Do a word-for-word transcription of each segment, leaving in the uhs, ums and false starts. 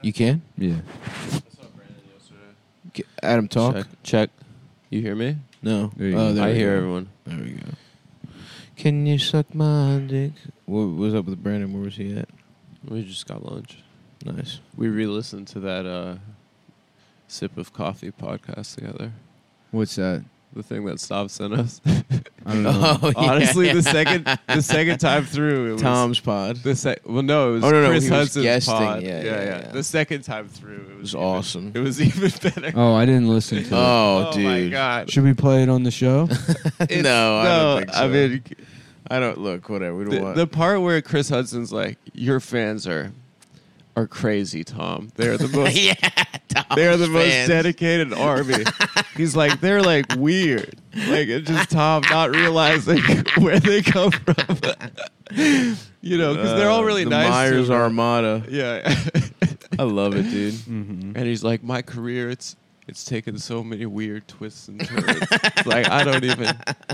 You can? Yeah. I saw Brandon yesterday. Get, Adam, talk. Check. Check. You hear me? No. There you oh, go. there I we hear go. everyone. There we go. Can you suck my dick? What was up with Brandon? Where was he at? We just got lunch. Nice. We re-listened to that uh, Sip of Coffee podcast together. What's that? The thing that Stav sent us. I don't know. Oh, yeah. Honestly, the second the second time through, it was Tom's pod. The sec- well, no, it was Oh, no, no, Chris he was Hudson's guesting. pod. Yeah, Yeah, yeah, yeah, yeah. The second time through, it was, It was even- awesome. It was even better. Oh, I didn't listen to it. Oh, Oh dude. my god! Should we play it on the show? It's- No, I don't think so. I mean, I don't look. Whatever. We don't the, want. the part where Chris Hudson's like, "Your fans are are crazy, Tom. They're the most. yeah, Tom's They're the most fans. dedicated army." He's like, they're like weird. Like it's just Tom not realizing where they come from. You know, because they're all really Uh, the nice. Myers to him. Armada. Yeah. I love it, dude. Mm-hmm. And he's like, my career, it's it's taken so many weird twists and turns. It's like I don't even.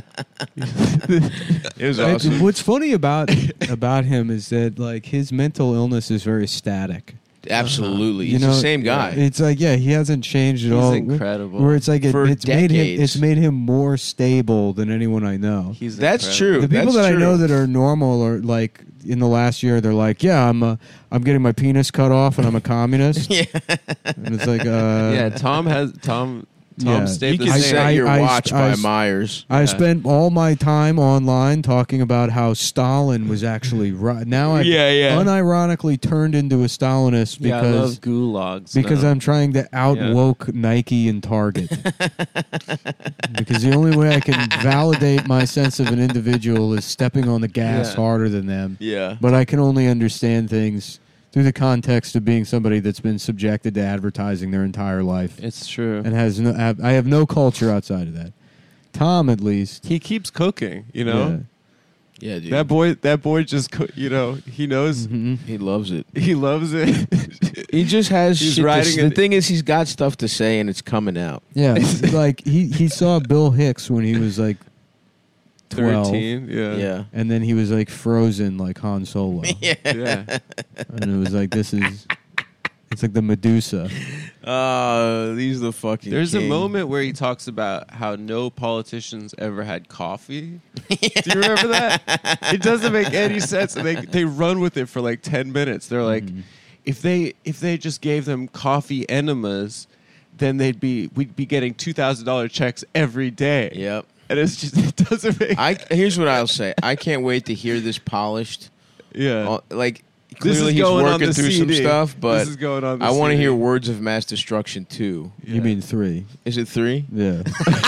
It was It's- awesome. What's funny about about him is that like his mental illness is very static. Absolutely. You He's know, the same guy. It's like yeah, he hasn't changed at He's all. incredible. Where it's like it, For it's made him decades. it's made him more stable than anyone I know. He's That's incredible. true. The people That's that I know true. that are normal are like in the last year they're like, yeah, I'm uh, I'm getting my penis cut off and I'm a communist. yeah. And it's like uh Yeah, Tom has Tom. Tom Yeah. stayed You the can I- same. set I- your I- watch I- by Myers. I Yeah. spent all my time online talking about how Stalin was actually right. Now I Yeah, yeah. unironically turned into a Stalinist Yeah, I love because gulags. because now. I'm trying to out Yeah. woke Nike and Target. Because the only way I can validate my sense of an individual is stepping on the gas Yeah. harder than them. Yeah. But I can only understand things through the context of being somebody that's been subjected to advertising their entire life It's true. and has no. have- I have no culture outside of that. Tom, at least, He keeps cooking. You know, Yeah, dude. that boy. That boy just. Co- you know, he knows. yeah. Mhm. he loves it. He loves it. He just has He's shit to writing s- it- The thing is, he's got stuff to say, and it's coming out. Yeah, like he, he saw Bill Hicks when he was like twelve, Thirteen. Yeah. Yeah. and then he was like frozen like Han Solo, Yeah. Yeah. and it was like this is, it's like the Medusa. Oh, he's the fucking There's a king. moment where he talks about how no politicians ever had coffee. Do you remember that? It doesn't make any sense. And they they run with it for like ten minutes. They're like, Mhm. if they if they just gave them coffee enemas, then they'd be we'd be getting two thousand dollar checks every day. Yep. And it's just it doesn't make. I here's what I'll say. I can't wait to hear this polished. yeah. Uh, like This clearly is he's going on working the through C some D. stuff, but this is going on. The I want to C D. hear Words of Mass Destruction two. Yeah. You mean three? Is it three? Yeah.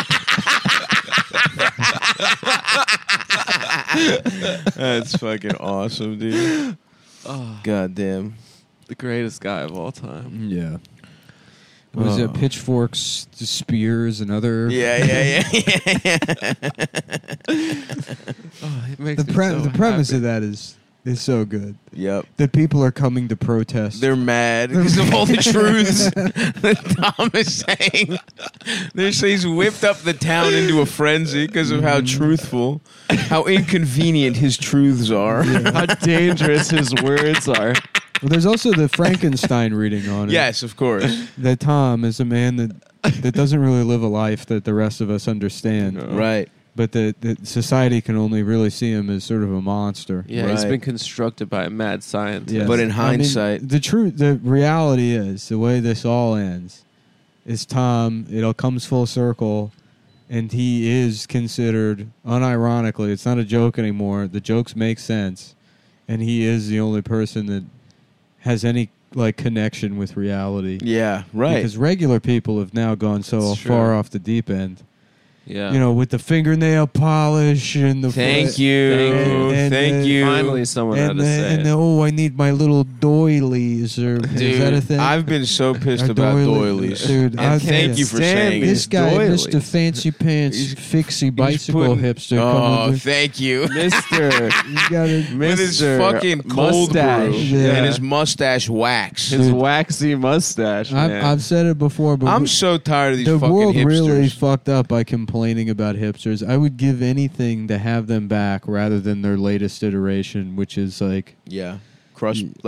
That's fucking awesome, dude. Oh, God damn. the greatest guy of all time. Yeah. What is Oh. it? Pitchforks, spears, and other. Yeah, yeah, yeah. yeah. Oh, it makes The me pre- so the premise happy. of that is is so good Yep. that people are coming to protest. They're mad because of all the truths that Tom is saying. They say he's whipped up the town into a frenzy because of how truthful, how inconvenient his truths are. How dangerous his words are. Well, there's also the Frankenstein reading on it. Yes, of course. That Tom is a man that that doesn't really live a life that the rest of us understand, No. Right. but that that society can only really see him as sort of a monster. Yeah, he's Right. been constructed by a mad scientist. Yes. But in I mean, hindsight- the truth, the reality is the way this all ends is Tom. It all comes full circle, and he is considered, unironically, it's not a joke anymore. The jokes make sense, and he is the only person that has any like connection with reality. Yeah, right. Because regular people have now gone so It's true. far off the deep end. Yeah. You know, with the fingernail polish and the Thank you. Thank you. Thank And, uh, you. Finally, someone had and to the, say and it. the, oh, I need my little doilies, or Dude, is that a thing? I've been so pissed Or about doily- doilies. Dude, and I thank can't you for stand saying this it. guy, doilies. Mister Fancy Pants, He's- fixie He's bicycle putting- hipster, Oh, coming to, thank you. Mister you gotta, With his Mister fucking cold mustache. brew Yeah. and his mustache wax. His Dude. waxy mustache, I've, man. I've said it before, but I'm we- so tired of these the fucking world hipsters. really fucked up by complaining about hipsters. I would give anything to have them back rather than their latest iteration, which is like, Yeah, crush Mm. like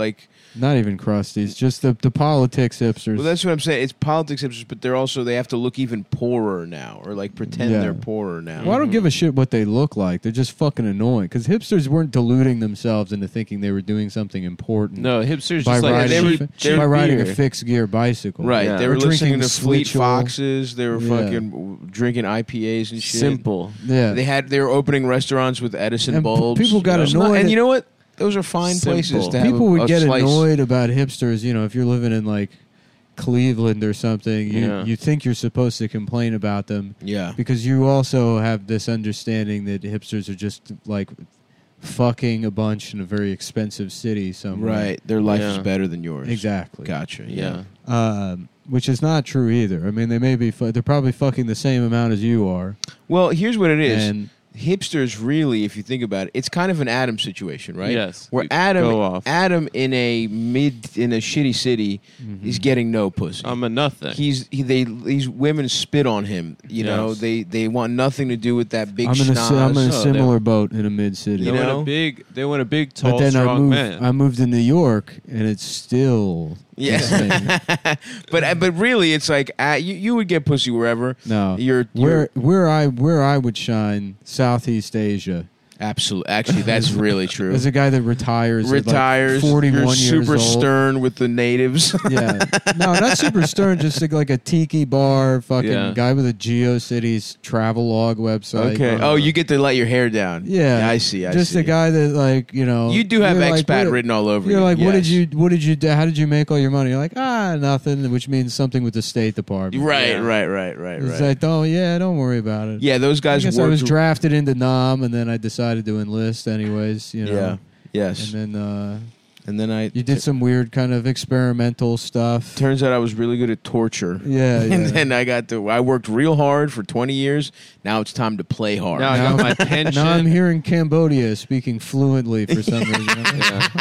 Not even crusties, just the the politics hipsters. Well, that's what I'm saying. It's politics hipsters, but they're also they have to look even poorer now, or like pretend Yeah. they're poorer now. Well, I don't give a shit what they look like. They're just fucking annoying. Because hipsters weren't deluding themselves into thinking they were doing something important No, hipsters by just like riding, they were- cheap, a, they cheap by riding a beer. fixed gear bicycle. Right, Yeah. they were Or listening drinking to Fleet Switchel. Foxes. They were Yeah. fucking drinking I P As and shit. Simple. Yeah. They had they were opening restaurants with Edison And p- bulbs. people got It's not- annoyed and at- you know what? Those are fine Simple. places to have. People a, would a get slice. annoyed about hipsters. You know, if you're living in like Cleveland or something, you Yeah. you think you're supposed to complain about them Yeah, because you also have this understanding that hipsters are just like fucking a bunch in a very expensive city somewhere. right. Their life is Yeah. better than yours. Exactly. Gotcha. Yeah. Um, which is not true either. I mean, they may be. Fu- they're probably fucking the same amount as you are. Well, here's what it is. And Hipsters really, if you think about it, it's kind of an Adam situation, right? Yes. Where We Adam, go off. Adam in a mid in a shitty city, he's getting no pussy. I'm a nothing. He's he, they these women spit on him. You know, Yes. they they want nothing to do with that big I'm in a, si- I'm in a schnoz. Oh, similar boat in a mid city. they you know? want a big. They want a big, tall, But then I strong moved. man. I moved to New York, and it's still the Yeah. same. but uh, but really, it's like uh, you you would get pussy wherever. No, You're, you're where where I where I would shine, Southeast Asia. absolutely. Actually, that's really true. There's a guy that retires. at, like, Retires. forty-one You're years super old. stern with the natives. Yeah, no, not super stern. Just like, like a tiki bar, fucking Yeah. guy with a GeoCities travel log website. okay. Uh, Oh, you get to let your hair down. yeah, I see. I just see. a guy that like you know. You do have you're like, expat what- written all over You're you. like, what did yes. you? What did you do? How did you make all your money? You're like, ah, nothing, which means something with the State Department. Right, Yeah. right, right, right, It's right. like, oh yeah, don't worry about it. yeah, those I guys guess I worked. was drafted into Nam, and then I decided to enlist anyways. You know. Yeah. Yes. And then uh, And then I you did some weird kind of experimental stuff. turns out I was really good at torture. Yeah, yeah. And then I got to I worked real hard for twenty years. Now it's time to play hard. Now I got my pension. Now I'm here in Cambodia speaking fluently for some reason. Yeah.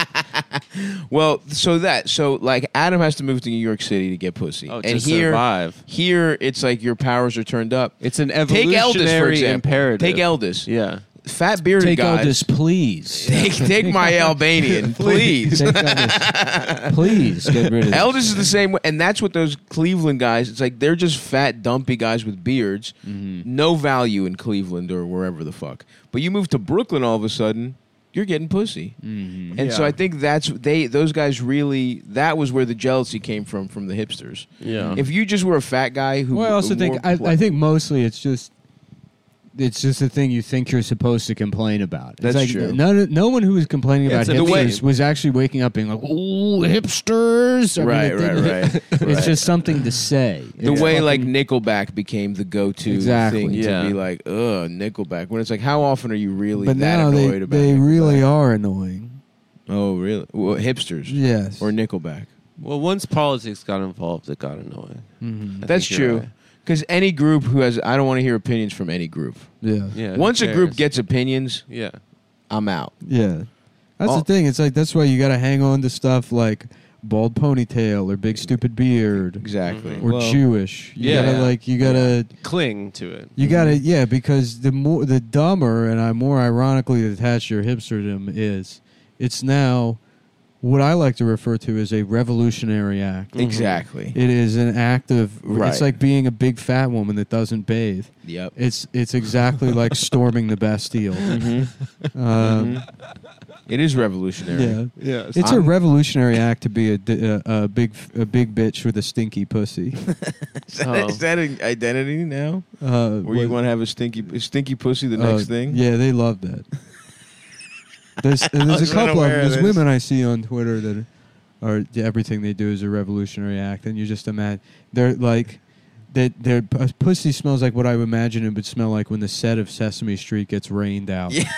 Well, so that so like Adam has to move to New York City to get pussy. Oh, and to here survive. here it's like your powers are turned up. It's an Take evolutionary Eldis for example. imperative. Take Eldis. Yeah. Fat bearded Take guys. Eldis, please. Take, take my Albanian, please. Take Eldis. Please get rid of this. Eldis is the same way, and that's what those Cleveland guys. It's like they're just fat, dumpy guys with beards, no value in Cleveland or wherever the fuck. But you move to Brooklyn, all of a sudden, you're getting pussy, Mhm. and so Yeah. I think that's they. Those guys really. That was where the jealousy came from from the hipsters. Yeah. If you just were a fat guy who, Well, I also who think wore I, pla- I think mostly it's just it's just a thing you think you're supposed to complain about. It's That's like true. No, no one who was complaining about It's a hipsters meme. was actually waking up being like, "Ooh, hipsters!" I mean, Right, it right, didn't- right, It's right. just something to say. the It's way like fucking- Nickelback became the go-to Exactly. thing Yeah. to be like, ugh, Nickelback. When it's like, how often are you really but that now annoyed they about? they Nickelback? really are annoying. Oh, really? Well, hipsters Yes, or Nickelback? Well, once politics got involved, it got annoying. Mhm. I That's think you're true. right. Because any group who has, I don't want to hear opinions from any group. yeah, Yeah. who Once a group cares? gets opinions, Yeah. I'm out. yeah. That's Oh. the thing. It's like that's why you got to hang on to stuff like bald ponytail or big stupid beard Exactly. Mhm. or Well, Jewish. You Yeah. gotta like you gotta. Cling to it. You gotta, yeah, because the more, the dumber and I more ironically attached your hipsterdom is, it's now what I like to refer to as a revolutionary act. Exactly. It is an act of, Right. it's like being a big fat woman that doesn't bathe. Yep. It's it's exactly like storming the Bastille. Mm-hmm. Um, It is revolutionary. yeah, Yes. it's a I'm- revolutionary act to be a, di- a, a big a big bitch with a stinky pussy. Is that, Oh. is that an identity now? Uh, Where you what- want to have a stinky, a stinky pussy the Uh, next thing? Yeah, they love that. There's there's was a couple of unaware of there's this. women I see on Twitter that are everything they do is a revolutionary act, and you just imagine they're like that their p- pussy smells like what I would imagine it would smell like when the set of Sesame Street gets rained out. Yeah.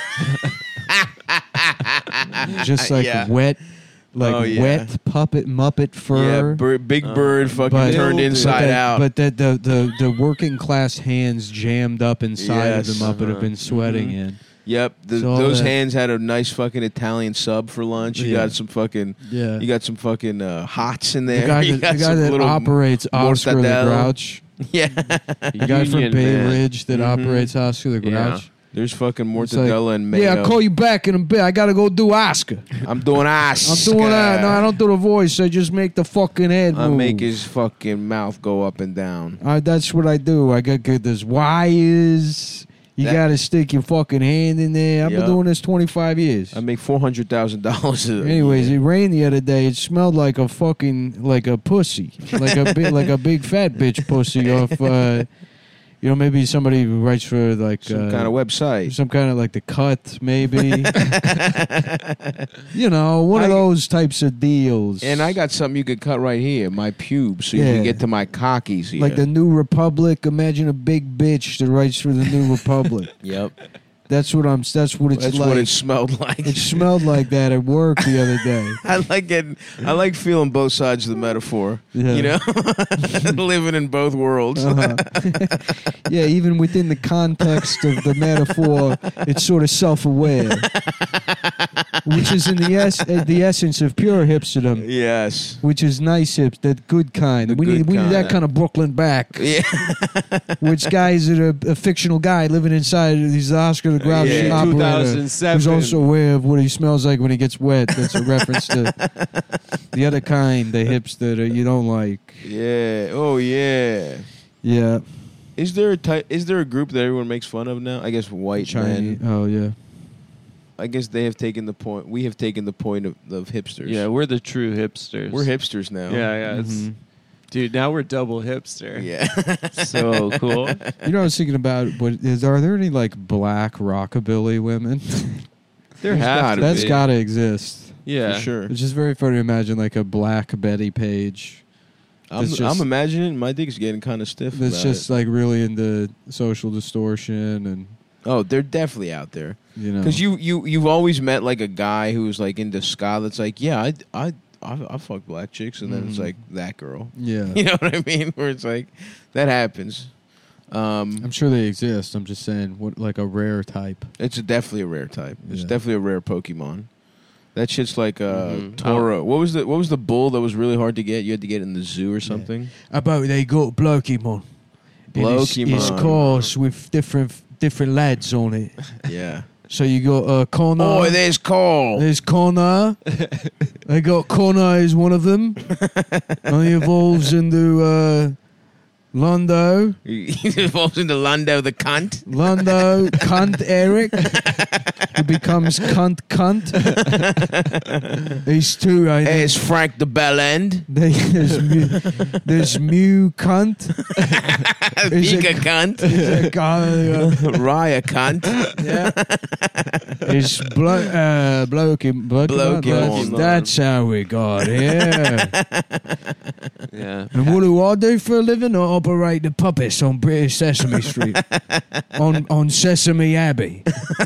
Just like Yeah. wet, like Oh, yeah. wet puppet Muppet Yeah, fur. bir- big Uh, bird fucking but- turned but inside but that, out. But that the, the the working class hands jammed up inside Yes. of the Muppet have Uh-huh. been sweating Mhm. in. Yep, the, So all those that- hands had a nice fucking Italian sub for lunch. You Yeah. got some fucking, Yeah. you got some fucking uh, hots in the there. guy You that, got the guy some that little- operates Oscar the mortadella. Grouch. yeah, The guy from Union Bay man. Ridge that Mhm. operates Oscar the Yeah. Grouch. There's fucking It's like, mortadella and mayo. yeah, I'll call you back in a bit. I gotta go do Oscar. I'm doing ass. I'm doing that. No, I don't do the voice. I just make the fucking head I move. make his fucking mouth go up and down. Uh, that's what I do. I got good. There's wires. You That- gotta stick your fucking hand in there. I've Yup. been doing this twenty-five years. I make four hundred thousand dollars. Anyways, it rained the other day. It smelled like a fucking like a pussy, like a big like a big fat bitch pussy off. Uh, you know, maybe somebody who writes for like some uh, kind of website. some kind of like the Cut, maybe. You know, one of I- those types of deals. And I got something you could cut right here, my pubes, so you Yeah. can get to my cockies here. like the New Republic. Imagine a big bitch that writes for the New Republic. Yep. That's what I'm. That's what it's That's like. what it smelled like. It smelled like that at work the other day. I like getting. I like feeling both sides of the metaphor. Yeah. You know, living in both worlds. Uh-huh. Yeah, even within the context of the metaphor, it's sort of self-aware, which is in the es- uh, the essence of pure hipsterdom, Yes. which is nice hips, that good kind. The we good need we need that kind. kind of Brooklyn back. Yeah. Which guy is it? A, a fictional guy living inside? He's the Oscar the Grouch Yeah. operator, two thousand seven. who's also aware of what he smells like when he gets wet. That's a reference to the other kind, the hips that uh, you don't like. Yeah. Oh yeah. Yeah, Is there a type? Is there a group that everyone makes fun of now? I guess white Chinese. men. Oh yeah. I guess they have taken the point. We have taken the point of, of hipsters. Yeah, we're the true hipsters. We're hipsters now. Yeah, yeah. It's, Mhm. dude, now we're double hipster. Yeah. So cool. You know, I was thinking about what is. Are there any like black rockabilly women? There There's have gotta to That's be. got to exist. Yeah. For sure. It's just very funny to imagine like a black Betty Page I'm, It's just- I'm imagining my dick's getting kind of stiff. that's about just it. like really into social distortion and Oh, they're definitely out there. you know. Because you, you, you've always met like a guy who's like into ska that's like, yeah, I, I, I, I fuck black chicks. And then it's Mhm. like that girl. yeah, You know what I mean? Where it's like, that happens. Um, I'm sure they exist. I'm just saying, what like a rare type. It's a, definitely a rare type. It's Yeah. definitely a rare Pokemon. That shit's like uh, Mhm. Toro. What was the What was the bull that was really hard to get? You had to get it in the zoo or something. About they got Blokemon. Blokemon. It's cars with different different lads on it. Yeah. So you got uh, Connor. Oh, there's Cole. There's Connor. They got Connor is one of them. And he evolves into uh, Londo. He evolves into Lando the cunt. Londo, cunt Eric. He becomes cunt cunt. These two, I There's Frank the Bell End. they, there's, Mew, there's Mew cunt. Is it- Vika cunt. There's a guy, uh, Raya cunt. yeah. It's blo- uh, Blokey, Blokey, Blokemon. That's how we got here. Yeah. And what do I do for a living? I operate the puppets on British Sesame Street. on on Sesame Abbey.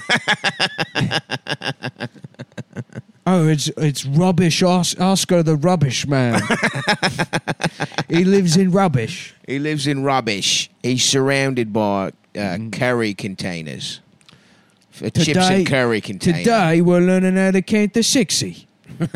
Oh, it's it's rubbish. Os- Oscar the Rubbish Man. He lives in rubbish. He lives in rubbish. He's surrounded by uh, Mm-hmm. curry containers. F- Chips Today- and curry containers. Today we're learning how to count to sixty.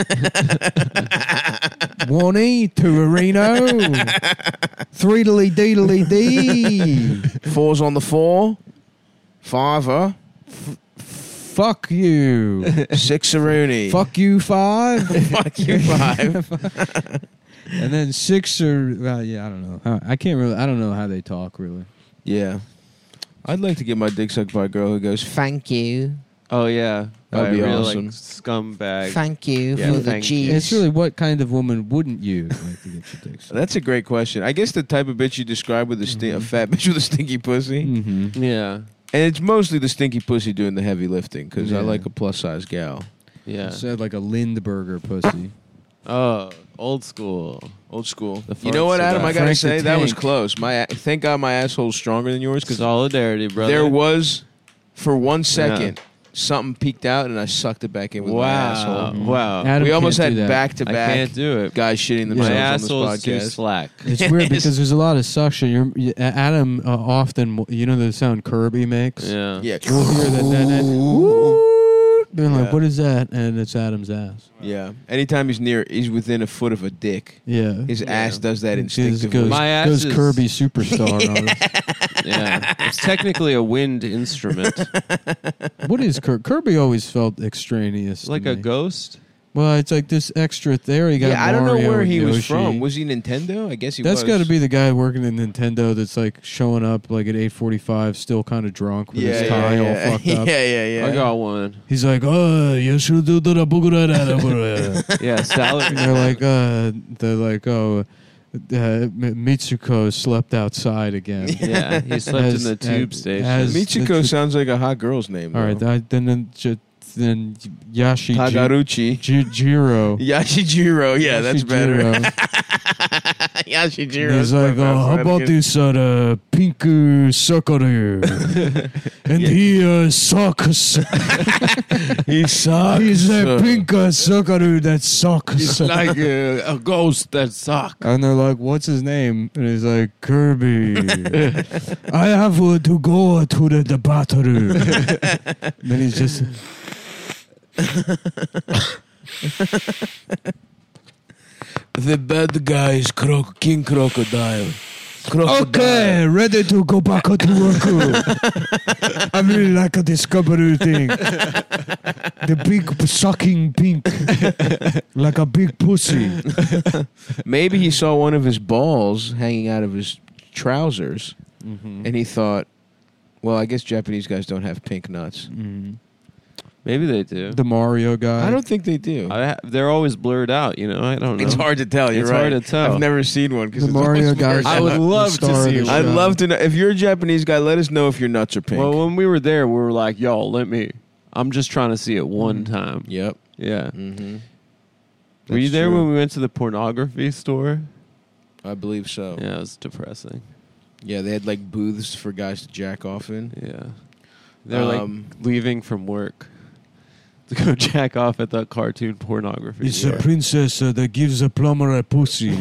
One E, two a Reno, three diddly deedly dee. Four's on the floor. Fiver. Fuck you. Six a Rooney. Fuck you five. Fuck you five. And then six or well, yeah, I don't know. How- I can't really. I don't know how they talk really. Yeah. I'd like to get my dick sucked by a girl who goes, thank you. Oh yeah. That'd By be a real, awesome. Like, scumbag. Thank you Yeah, for the thank cheese. you. It's really what kind of woman wouldn't you like to get your dick sucked? That's a great question. I guess the type of bitch you describe with a, sti- a fat bitch with a stinky pussy. Mm-hmm. Yeah. And it's mostly the stinky pussy doing the heavy lifting because Yeah. I like a plus size gal. Yeah. Said like a Lindberger pussy. Oh, old school. Old school. The You know what, farts Adam? about I gotta Frank the say that was Tank. close. My thank God my asshole's stronger than yours because Solidarity, brother. there was for one second something peeked out and I sucked it back in with my Wow. asshole. Wow. Adam We almost can't had do that. back to I back can't do it. guys shitting My themselves on asshole's this too podcast. slack. It's weird because there's a lot of suction. You're, you, Adam uh, often, you know the sound Kirby makes. Yeah. Yeah. You'll hear that. that, that Being like, Yeah. what is that? And it's Adam's ass. Yeah. Anytime he's near, he's within a foot of a dick. Yeah. His Yeah. ass does that It instinctively. goes, My ass goes is- Kirby Superstar on us. Yeah, it's technically a wind instrument, What is Kirby? Kirby always felt extraneous. to like a me. ghost. Well, it's like this extra there. You got yeah, I don't know Mario where and he was Yoshi. from. Was he Nintendo? I guess he That's was. got to be the guy working at Nintendo that's like showing up like at eight forty-five, still kind of drunk with yeah, his yeah, tie yeah. all fucked up. yeah, yeah, yeah. I got one. He's like, oh, you should do the bugura. Yeah, salad. And they're like, uh, they're like, oh, uh, M- Mitsuko slept outside again. Yeah, he slept As- in the tube as- station. as- Michiko the- sounds like a hot girl's name. All right, though. I, then then ju- then Yashi Ji- Tagaruchi. Ji- Jiro. Yashijiro. Yeah, that's better. Yashijiro. Yashijiro. He's like, oh, how about this uh, pink uh, sucker? And he uh, sucks. He sucks. He's a pink uh, sucker that sucks. like a, a ghost that sucks. And they're like, what's his name? And he's like, Kirby. I have uh, to go to the, the battle. Then he's just... The bad guy is Cro- King Crocodile. Crocodile. Okay, ready to go back to work. I really like a discovery thing. The big sucking pink. Like a big pussy. Maybe he saw one of his balls hanging out of his trousers, Mm-hmm. and he thought, well, I guess Japanese guys don't have pink nuts. Mm-hmm. Maybe they do. The Mario guy. I don't think they do. I ha- they're always blurred out. You know, I don't know. It's hard to tell. You're It's right. hard to tell. I've never seen one because The Mario guy. I would love to see one. I'd love to know if you're a Japanese guy. Let us know if your nuts are pink. Well, when we were there, we were like, "Yo, let me." I'm just trying to see it one time. yep. Yeah. Mm-hmm. Were you there when we went to the pornography store? I believe so. Yeah, it was depressing. Yeah, they had like booths for guys to jack off in. Yeah. They're Um, like leaving from work to go jack off at the cartoon pornography. It's Yeah. a princess uh, that gives a plumber a pussy.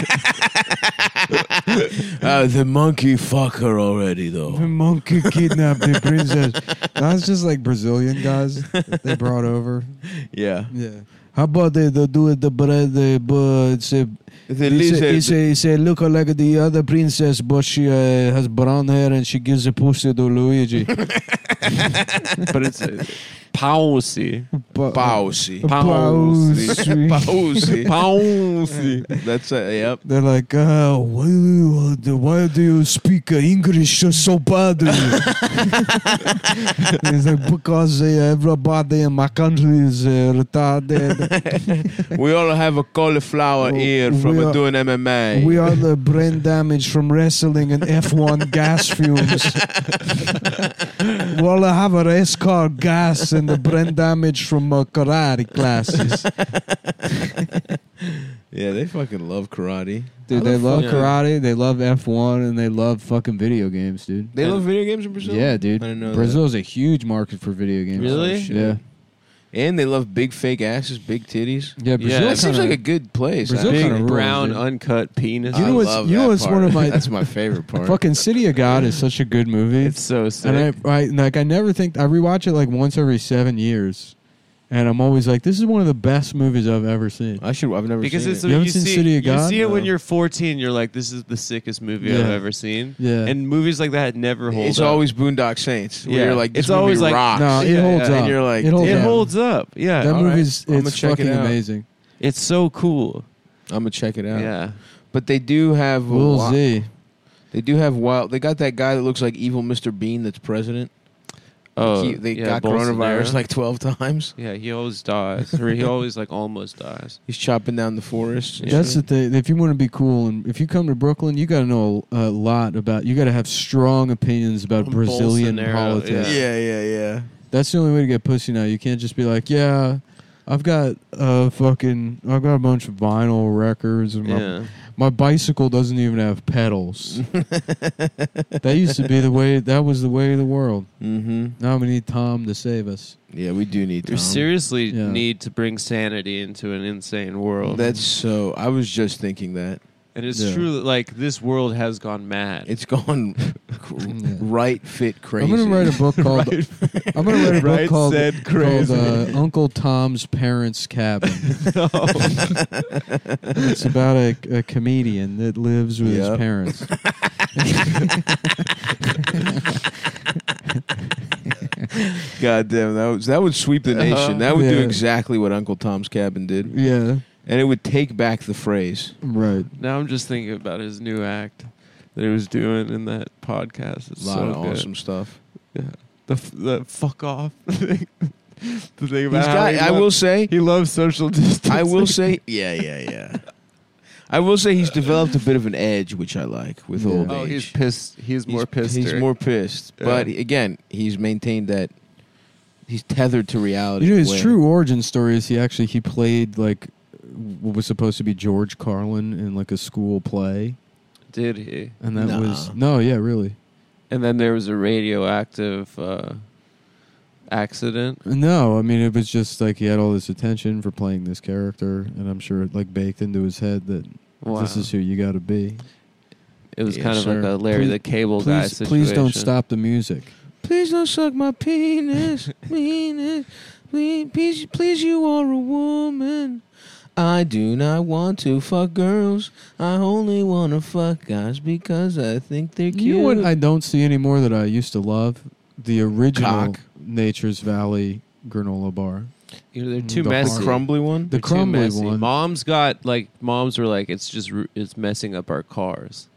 Uh, the monkey fuck her already The though. monkey kidnapped the princess. That's just like Brazilian guys that they brought over. Yeah. Yeah. How about they, they do it the bread the but it's a The it's a, lizard- it's a, it's a look like the other princess but she uh, has brown hair and she gives a pussy to Luigi. But it's uh, Pausi. Pa- Pausi. Pausi. Pausi. Pausi. That's it. Yep. They're like, uh, why, do you, why do you speak uh, English so bad? It's like, because uh, everybody in my country is uh, retarded. We all have a cauliflower Oh, ear from we are- doing M M A. We are the brain damage from wrestling and F one gas fumes. We all have a race car gas and the brain damage from uh, karate classes. Yeah, they fucking love karate. Dude, How they the love fuck- karate, they love F one, and they love fucking video games, dude. They love video games in Brazil? Yeah, dude. I didn't know Brazil is a huge market for video games. Really? Oh, shit. Yeah. And they love big fake asses, big titties. Yeah, Brazil Yeah, That seems kinda- like a good place. Brazil actually. kinda Big rules, brown dude. uncut penis. You know I what's- love you know that what's one part. of my- That's my favorite part. Fucking City of God is such a good movie. It's so sick. and I, I like I never think I rewatch it like once every seven years, and I'm always like, this is one of the best movies I've ever seen. I should. I've never because seen it's it. You haven't you seen see, City of you God? see it when No. you're fourteen. You're like, this is the sickest movie I've Yeah. ever seen. Yeah. And movies like that never hold It's up. always Boondock Saints. Where Yeah. you're like, this It's movie always like- rocks. No, it Yeah, holds yeah. up. And you're like, it holds it up. holds up. Yeah. That All right. movie's I'ma it's check it fucking out. amazing. It's so cool. I'm gonna check it out. Yeah. But they do have a Lil wi- Z. They do have wild. They got that guy that looks like evil Mister Bean that's president. Oh, He- they yeah, got Bolsonaro. coronavirus like twelve times. Yeah, he always dies. Or he always like almost dies. He's chopping down the forest. and That's the shit. thing. If you want to be cool, and if you come to Brooklyn, you got to know a lot about. You got to have strong opinions about On Brazilian Bolsonaro, politics. Yeah, yeah, yeah. That's the only way to get pussy now. You can't just be like, yeah, I've got uh fucking, I've got a bunch of vinyl records, and my, Yeah. my bicycle doesn't even have pedals. That used to be the way. That was the way of the world. Mm-hmm. Now we need Tom to save us. Yeah, we do need We Tom. seriously Yeah. need to bring sanity into an insane world. That's so. I was just thinking that. And it's Yeah. true that like this world has gone mad. It's gone right fit crazy. I'm gonna write a book called. I'm gonna write a book Right called, said called crazy. uh, Uncle Tom's Parents' Cabin. It's about a, a comedian that lives with Yep. his parents. God damn, that was, that would sweep the nation. That would do Yeah. exactly what Uncle Tom's Cabin did, Yeah, and it would take back the phrase. right. Now I'm just thinking about his new act that he was doing in that podcast. It's A lot so of good. awesome stuff. Yeah. The f- the fuck off thing. The thing He's about how got. he I lo- will say. he loves social distancing. I will say. Yeah, yeah, yeah. I will say he's developed a bit of an edge, which I like with Yeah. old Oh, age. he's pissed. He's more pissed. He's more pissed, Yeah. but again, he's maintained that he's tethered to reality. You know, in a his way. true origin story is he actually he played like what was supposed to be George Carlin in like a school play, Did he? and that Nah. was no, yeah, really. And then there was a radioactive uh, accident. No, I mean it was just like he had all this attention for playing this character, and I'm sure it like baked into his head that Wow. this is who you got to be. It was Yes, kind of sir. like a Larry Please- the Cable Guy Please, situation. please don't stop the music. Please don't suck my penis, penis. Please, please, please, you are a woman. I do not want to fuck girls. I only want to fuck guys because I think they're cute. You know what I don't see anymore that I used to love? The original Cock. Nature's Valley granola bar. You know, they're too The messy. hard- crumbly one? The They're too crumbly messy. one. Moms got like moms were like it's just ru- it's messing up our cars.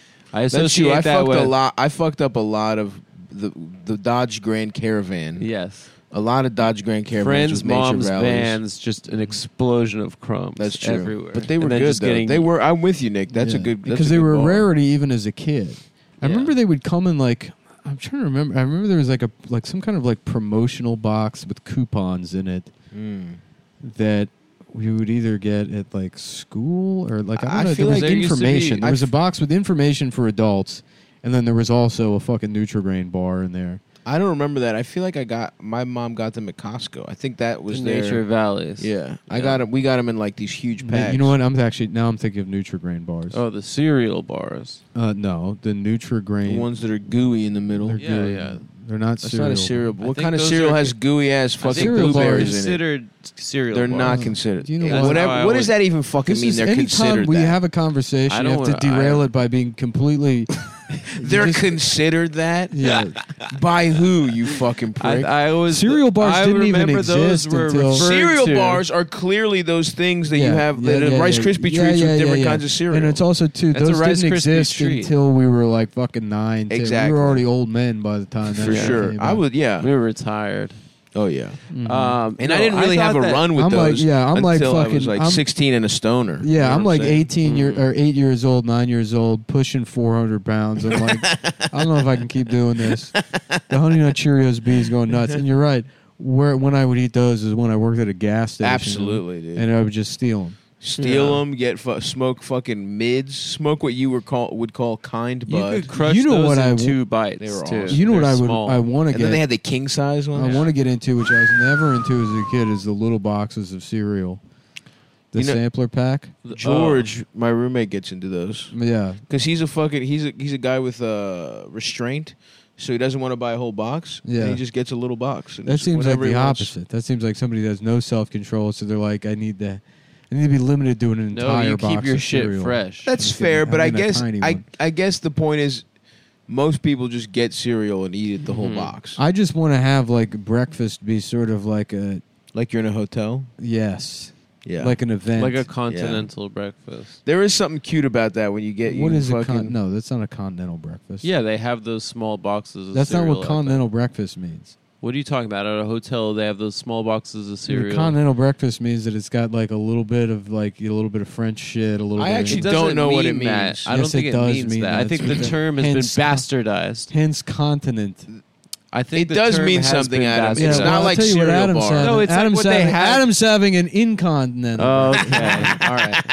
I That's associate true. I that fucked with a lot. I fucked up a lot of the the Dodge Grand Caravan. yes. A lot of Dodge Grand Caravans Friends, with Nature moms, Valleys. vans, just an explosion of crumbs. That's true. everywhere. But they were And then good just though. getting- They were. I'm with you, Nick. That's a Yeah. good that's because a they good were a bar. rarity even as a kid. I Yeah. remember they would come in like I'm trying to remember. I remember there was like a like some kind of like promotional box with coupons in it Mm. that we would either get at like school or like I don't I know. feel There was like there used to be- information. There I was a f- box with information for adults, and then there was also a fucking Nutri-Grain bar in there. I don't remember that. I feel like I got my mom got them at Costco. I think that was the their Nature Valleys. Yeah, I Yeah. got them. We got them in like these huge packs. You know what? I'm actually now I'm thinking of Nutri-Grain bars. Oh, the cereal bars. Uh, no, the The Nutri-Grain. ones that are gooey in the middle. They're Yeah, good. yeah. They're not That's cereal. not a cereal. I What think kind of those cereal are- has gooey ass I fucking think Cereal those are bars blueberries in it? considered cereal. They're bars. not considered. Do you know Yeah, what? Whatever. I What always- does that even fucking This mean? is They're anytime considered we that. have a conversation, I you don't have to wanna- derail I- it by being completely. They're just- considered that. Yeah, By who? You fucking I, prick. I always Cereal bars I didn't even remember those exist were until- referred Cereal to. bars are clearly those things that you Yeah, have. yeah, that yeah, Rice yeah. Krispie treats Yeah, yeah, with different yeah, kinds yeah. of cereal. And it's also too That's a those Rice didn't Krispie exist treat. until we were like fucking nine. ten. Exactly. We were already old men by the time that for shit sure. came I out. would. Yeah. We were retired. Oh yeah. Mhm. Um, And no, I didn't really thought have a that- run with I'm like- those. yeah, I'm like until I fucking- was like I'm- sixteen and a stoner. You Yeah, know I'm what like saying? eighteen year Mm. or eight years old, nine years old, pushing four hundred pounds. I'm like, I don't know if I can keep doing this. The Honey Nut Cheerios bees going nuts, and you're right. Where when I would eat those is when I worked at a gas station. Absolutely, dude. and I would just steal them. Steal Yeah. them, get fu- smoke fucking mids, smoke what you were call would call kind You bud. could crush You know those what in I w- two bites. They were too. awesome. You know what They're I would small. I want to and then they get. had the king size one. I want to get into, which I was never into as a kid, is the little boxes of cereal, the You know- sampler pack. The- George, my roommate, gets into those Yeah, because he's a fucking he's a he's a guy with uh, restraint, so he doesn't want to buy a whole box. Yeah. and he just gets a little box. And that just seems like whatever he the wants. opposite. That seems like somebody that has no self control, so they're like, I need to, I need to be limited to an Oh, entire no, you box keep your of shit cereal. fresh. That's I'm fair, getting- but I'm I getting a guess tiny I one. I guess the point is most people just get cereal and eat it the whole Mhm. box, I just want to have like breakfast be sort of like a like you're in a hotel. yes, Yeah, like an event. like a continental breakfast. there is something cute about that when you get you what is a fucking con- no? That's not a continental breakfast. Yeah, they have those small boxes of that's not cereal what out continental breakfast means. there. What are you talking about? At a hotel, they have those small boxes of A cereal. continental breakfast means that it's got like a little bit of like a little bit of French shit, a little. I bit actually of, It doesn't don't know what it mean that. means. I don't Yes, think it it, does means mean that. that. I think the It's- term has been hence- bastardized. hence continent. I think It the does term mean has something, been Adam. bastardized. It's yeah, not well, I'll like tell you what cereal Adam's bar. having. No, it's like Adam's what they having, have- Adam's having an incontinental. Okay, all right.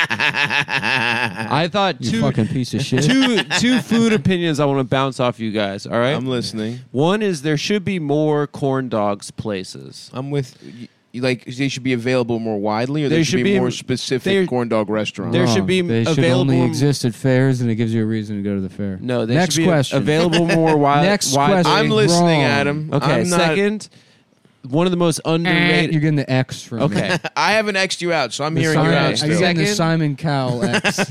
I thought you two fucking piece of shit. two two food opinions I want to bounce off you guys. All right. I'm listening. One is there should be more corn dogs places. I'm with. You, You like they should be available more widely, or They they should, should be, be- more specific they're- corn dog restaurants. There should be they should available- only exist at fairs, and it gives you a reason to go to the fair. No, they Next should be question. available more wi- Next widely. question. I'm listening, Wrong. Adam. Okay, I'm not, second, one of the most Eh, underrated. you're getting the X from Okay. me. I haven't X'd you out, so I'm The hearing Simon, you Okay. out You're still. getting the Second. Simon Cowell X.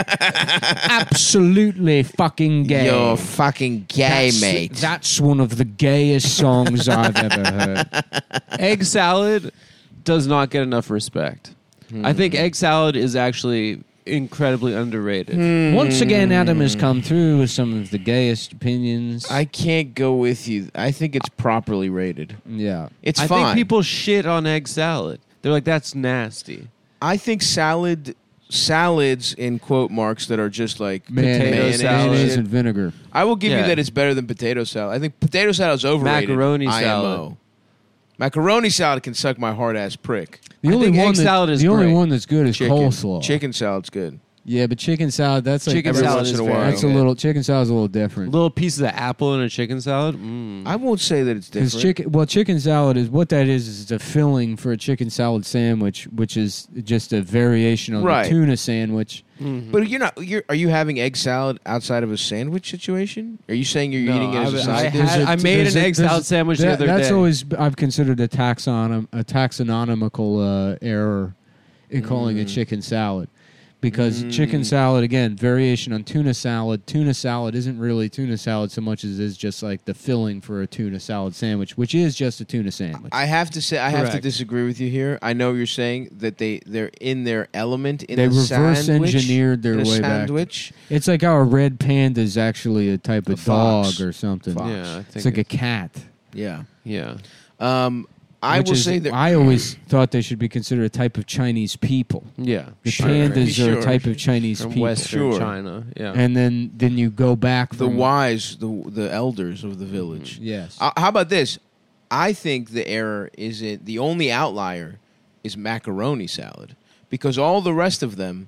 Absolutely fucking gay. You're fucking gay, that's, mate. That's one of the gayest songs I've ever heard. Egg salad does not get enough respect. I think egg salad is actually incredibly underrated. Hmm. Once again, Adam has come through with some of the gayest opinions. I can't go with you. I think it's properly rated. yeah. It's I fine. think people shit on egg salad. They're like, that's nasty. I think salad salads in quote marks that are just like Mayonnaise, mayonnaise, mayonnaise shit. and vinegar. I will give Yeah. you that it's better than potato salad. I think potato salad is overrated. Macaroni I M O. salad. Macaroni salad can suck my hard ass prick. The I only think one egg that- salad is the only great. one that's good is Chicken coleslaw. Chicken salad's good. Yeah, but chicken salad that's like Chicken Every salad once is in a very while. that's a good. little chicken salad's a little different. Little pieces of apple in a chicken salad. Mm. I won't say that it's Because different. chicken, well, chicken salad is what that is. Is it's a filling for a chicken salad sandwich, which is just a variation on Right. the tuna sandwich. Mhm. But you're not. You're, are you having egg salad outside of a sandwich situation? Are you saying you're No, eating it as a I- side I dish? had- There's a- I made there's an a- egg there's salad a- sandwich the that- other That's day. always I've considered a taxonom a taxonomical uh, error in calling it Mm. chicken salad. Because Mm. chicken salad, again, variation on tuna salad. Tuna salad isn't really tuna salad so much as it is just like the filling for a tuna salad sandwich, which is just a tuna sandwich. I have to say, I have to Correct. disagree with you here. I know you're saying that they they're in their element in They the reverse sandwich, engineered their in a way back. sandwich. It's like our red panda is actually a type A of fox. dog or something. Fox. Yeah, I think It's like a it's- cat. Yeah. yeah. Um, I which will is- say that I always thought they should be considered a type of Chinese people. Yeah. The Sure. pandas are Sure. a type of Chinese From people. Western Sure. China. Yeah. And then, then you go back the from wise, the the elders of the village. Yes. Uh, how about this? I think the error is it. The only outlier is macaroni salad because all the rest of them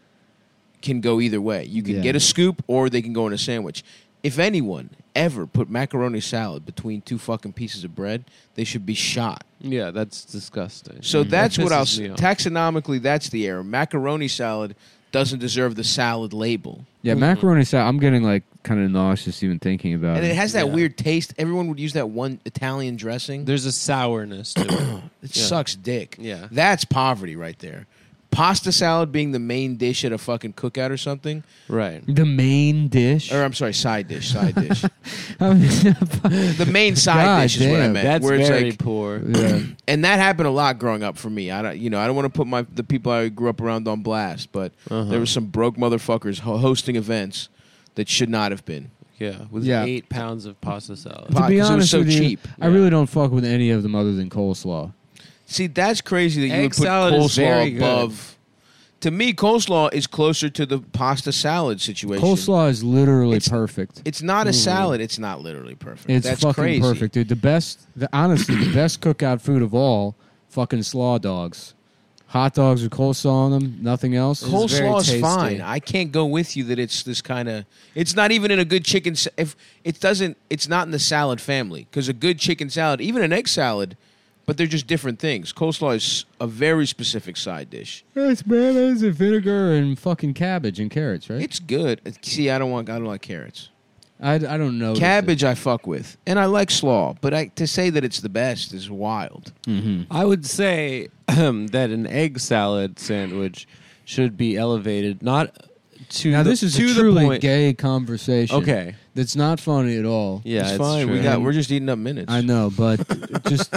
can go either way. You can Yeah. get a scoop or they can go in a sandwich. If anyone ever put macaroni salad between two fucking pieces of bread, they should be shot. yeah, that's disgusting. So that's That what I'll pisses s- me off. taxonomically. That's the error. Macaroni salad doesn't deserve the salad label, yeah, macaroni salad. I'm getting like kind of nauseous even thinking about and it. it has that Yeah. weird taste. Everyone would use that one Italian dressing. There's a sourness to it. It Yeah. sucks dick. Yeah. That's poverty right there. Pasta salad being the main dish at a fucking cookout or something. Right. The main dish. Or I'm sorry, side dish, side dish. I mean, The main side God dish is what I damn, meant. That's where it's very like, poor. yeah. and that happened a lot growing up for me. I don't, you know, I don't want to put my the people I grew up around on blast, but Uh-huh. there were some broke motherfuckers ho- hosting events that should not have been. Yeah, with Yeah. eight pounds of pasta salad. Pa- To be 'cause it was honest so with you, cheap. I really don't fuck with any of them other than coleslaw. See, that's crazy that you Egg would put salad is very coleslaw good. above. To me, coleslaw is closer to the pasta salad situation. Coleslaw is literally It's- perfect. It's not a salad. It's not literally perfect. It's That's fucking crazy. perfect, dude. The best, the, honestly, the best cookout food of all, fucking slaw dogs. Hot dogs with coleslaw on them, nothing else. Coleslaw It's very Coleslaw is tasty. fine. I can't go with you that it's this kind of. It's not even in a good chicken. sa- If it doesn't, it's not in the salad family because a good chicken salad, even an egg salad, but they're just different things. Coleslaw is a very specific side dish. It's mayonnaise and vinegar and fucking cabbage and carrots, right? It's good. See, I don't want. I don't like carrots. I, I don't know. Cabbage, I fuck with, and I like slaw. But I, to say that it's the best is wild. Mm-hmm. I would say um, that an egg salad sandwich should be elevated, not to Now the, this is to a the truly point. gay conversation. Okay, That's not funny at all. yeah, it's, it's fine. True. We got. We're just eating up minutes. I know, but just,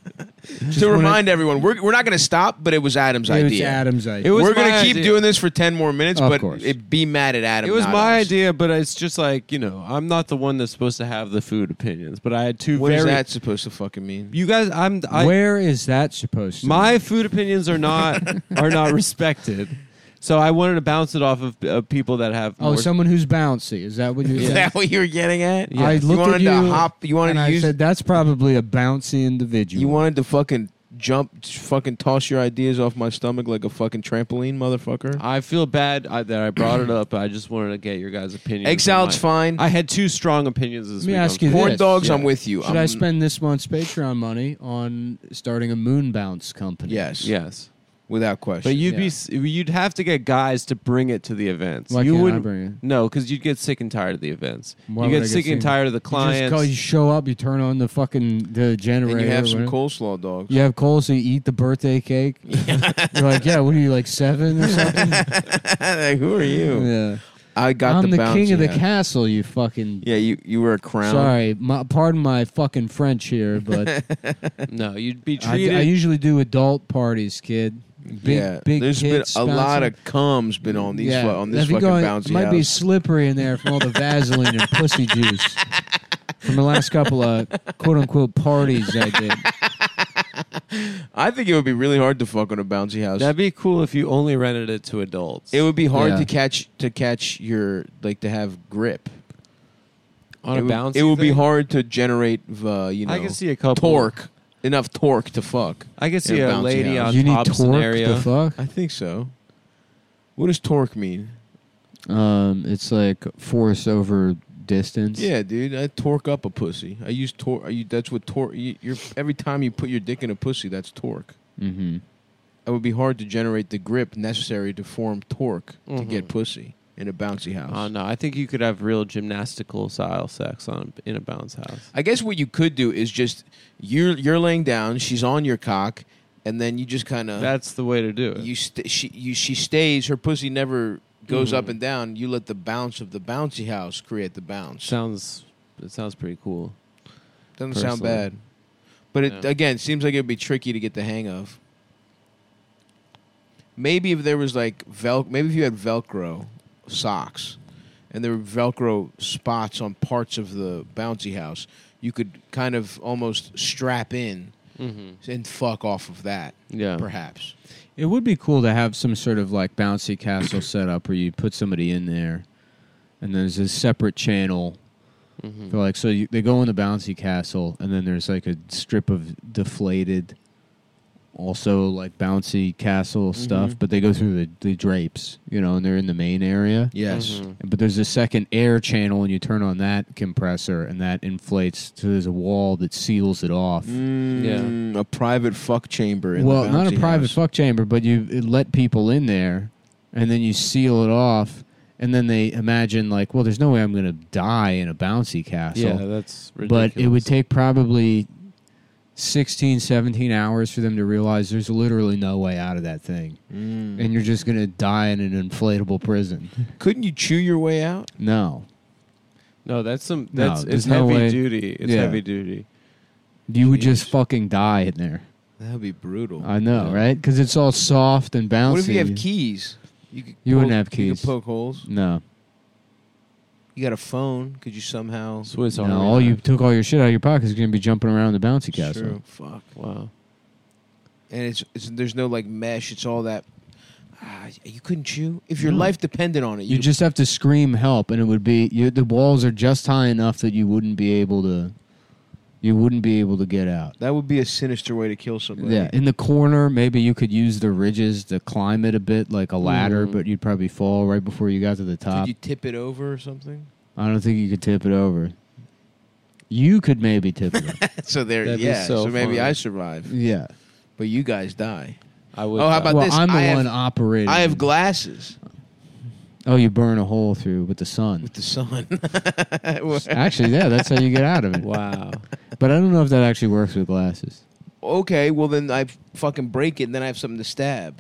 just to wanna- remind everyone, we're we're not going to stop. But it was Adam's it was idea. Adam's idea. It was We're going to my keep idea. doing this for ten more minutes, Of but course. it, be mad at Adam. It was not my us. idea, but it's just like, you know, I'm not the one that's supposed to have the food opinions, but I had two What very. is that supposed to fucking mean? You guys, I'm. I, Where is that supposed to? my be? food opinions are not are not respected, so I wanted to bounce it off of uh, people that have. Oh, more, someone who's bouncy. Is that what you're Is saying? that what you were getting at? Yeah. I You looked wanted at you to hop. You wanted and to I use. said that's probably a bouncy individual. you wanted to fucking jump, fucking toss your ideas off my stomach like a fucking trampoline, motherfucker. I feel bad I, that I brought it up. I just wanted to get your guys' opinions. Egg salad's fine. I had two strong opinions this Let me week. ask on you food. Corn this. dogs, Yeah. I'm with you. Should I'm, I spend this month's Patreon money on starting a moon bounce company? Yes, Yes. without question. But you'd Yeah. be s- you'd have to get guys to bring it to the events. Why you can't I wouldn't bring it? No, because you'd get sick and tired of the events. Why you would get I sick and sick- tired of the You just clients. call, you show up, you turn on the fucking the generator. and you have some whatever. coleslaw dogs. You have coal, so you eat the birthday cake. You're like, yeah, what are you, like seven or something? Like, who are you? Yeah. I got I'm the, the, king of the bouncy hat. castle, you fucking... Yeah, you you were a crown. Sorry, my, pardon my fucking French here, but no, you'd be I, treated. I usually do adult parties, kid. Big, yeah, big there's been kids a lot sponsored. of cums been on these yeah. fu- on this If you fucking go- bouncy It might be house. slippery in there from all the Vaseline and pussy juice from the last couple of quote-unquote parties I did. I think it would be really hard to fuck on a bouncy house. That'd be cool if you only rented it to adults. It would be hard Yeah. to catch to catch your like to have grip on it a would, bouncy. It would be thing? hard to generate uh, you know I can see a couple torque enough torque to fuck. I can see in a a bouncy lady house. on You need top torque, scenario. the fuck? I think so. What does torque mean? Um, it's like force over distance. Yeah, dude, I torque up a pussy. I use torque. You, that's what torque. You, you're every time you put your dick in a pussy, that's torque. Mm-hmm. It would be hard to generate the grip necessary to form torque to Mhm. get pussy in a bouncy house. Oh no, I think you could have real gymnastical style sex on in a bounce house. I guess what you could do is just you're you're laying down, she's on your cock, and then you just kind of That's the way to do it. you st- she you she stays. Her pussy never goes Mhm. up and down. You let the bounce of the bouncy house create the bounce. sounds it sounds pretty cool. Doesn't sound personally. bad, but it Yeah. again seems like it'd be tricky to get the hang of. Maybe if there was like vel, maybe if you had Velcro socks, and there were Velcro spots on parts of the bouncy house, you could kind of almost strap in Mm-hmm. and fuck off of that, Yeah. perhaps. It would be cool to have some sort of like bouncy castle set up where you put somebody in there, and there's a separate channel Mm-hmm. for like so you, they go in the bouncy castle, and then there's like a strip of deflated, also like bouncy castle stuff, Mhm. but they go through the, the drapes, you know, and they're in the main area. Yes. Mhm. But there's a second air channel, and you turn on that compressor, and that inflates. So there's a wall that seals it off. Mm, a private fuck chamber. In Well, the not a bouncy private house. fuck chamber, but you it let people in there, and then you seal it off, and then they imagine like, well, there's no way I'm going to die in a bouncy castle. Yeah, that's ridiculous. but it would take probably sixteen, seventeen hours for them to realize there's literally no way out of that thing, Mm. and you're just going to die in an inflatable prison. Couldn't you chew your way out? No, No, that's some No, that's there's it's no heavy way- duty. It's Yeah. heavy duty. you would just Jeez. fucking die in there. That would be brutal. I know, Yeah. right? Because it's all soft and bouncy. What if you have keys? You, could You wouldn't poke- have You keys. could poke holes. No, You got a phone. Could you somehow? Swiss no. Army All you knife. took all your shit out of your pockets. You're going to be jumping around the bouncy castle. True. Fuck. Wow. And it's, it's there's no like mesh. It's all that. Ah, you couldn't chew if your No. life depended on it. You just have to scream help, and it would be you, the walls are just high enough that you wouldn't be able to. You wouldn't be able to get out. that would be a sinister way to kill somebody. Yeah, in the corner, maybe you could use the ridges to climb it a bit, like a ladder, Mhm. but you'd probably fall right before you got to the top. Could you tip it over or something? I don't think you could tip it over. You could maybe tip it over. so there, That'd be yeah. so So, maybe fun. I survive, Yeah. but you guys die. I would. Oh, how about well, this? I'm the I have- one operating. I have glasses Oh, you burn a hole through with the sun. with the sun. Actually, yeah, that's how you get out of it. Wow. But I don't know if that actually works with glasses. Okay, well then I fucking break it, and then I have something to stab.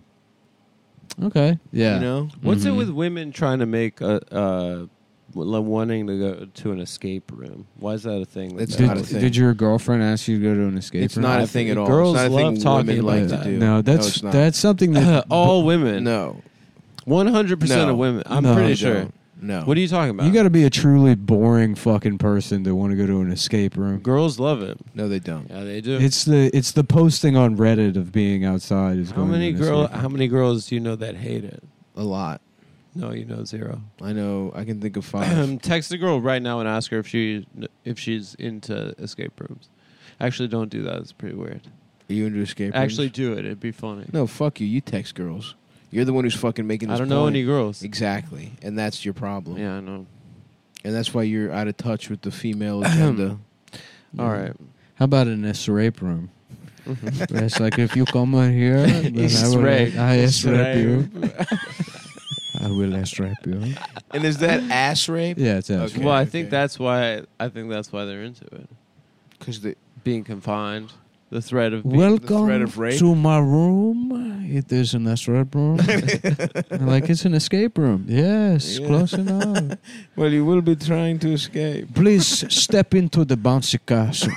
Okay. Yeah. You know. What's it Mhm. with women trying to make a uh, w- wanting to go to an escape room? Why is that a thing? It's Did, not a thing. did your girlfriend ask you to go to an escape It's room? not a I thing think at all. girls it's not a love thing talking women like about to that. do. No, that's it's not. that's something that all women. no. One hundred percent No. of women. I'm No, pretty They sure. don't. No. What are you talking about? you got to be a truly boring fucking person to want to go to an escape room. Girls love it. No, they don't. Yeah, they do. It's the it's the posting on Reddit of being outside is how going many to an girl? escape room. How many girls do you know that hate it? A lot. No, you know zero. I know. I can think of five. Um, text a girl right now and ask her if she if she's into escape rooms. Actually, don't do that. It's pretty weird. Are you into escape rooms? Actually, do it. It'd be funny. No, fuck you. You text girls. You're the one who's fucking making this I don't know point. any girls. Exactly. And that's your problem. Yeah, I know. And that's why you're out of touch with the female agenda. All right. How about an escape room? It's like if you come in here, then I will Rape. I It's escape you. rape. I will escape you. And is that ass rape? Yeah, it's ass Okay. Well, I okay. think that's why. I think that's why they're into it. Because the Being confined, the threat of being, Welcome threat of rape? to my room. It is an escape room. Like it's an escape room. Yes, Yeah. close enough. well, you will be trying to escape. Please step into the bouncy castle.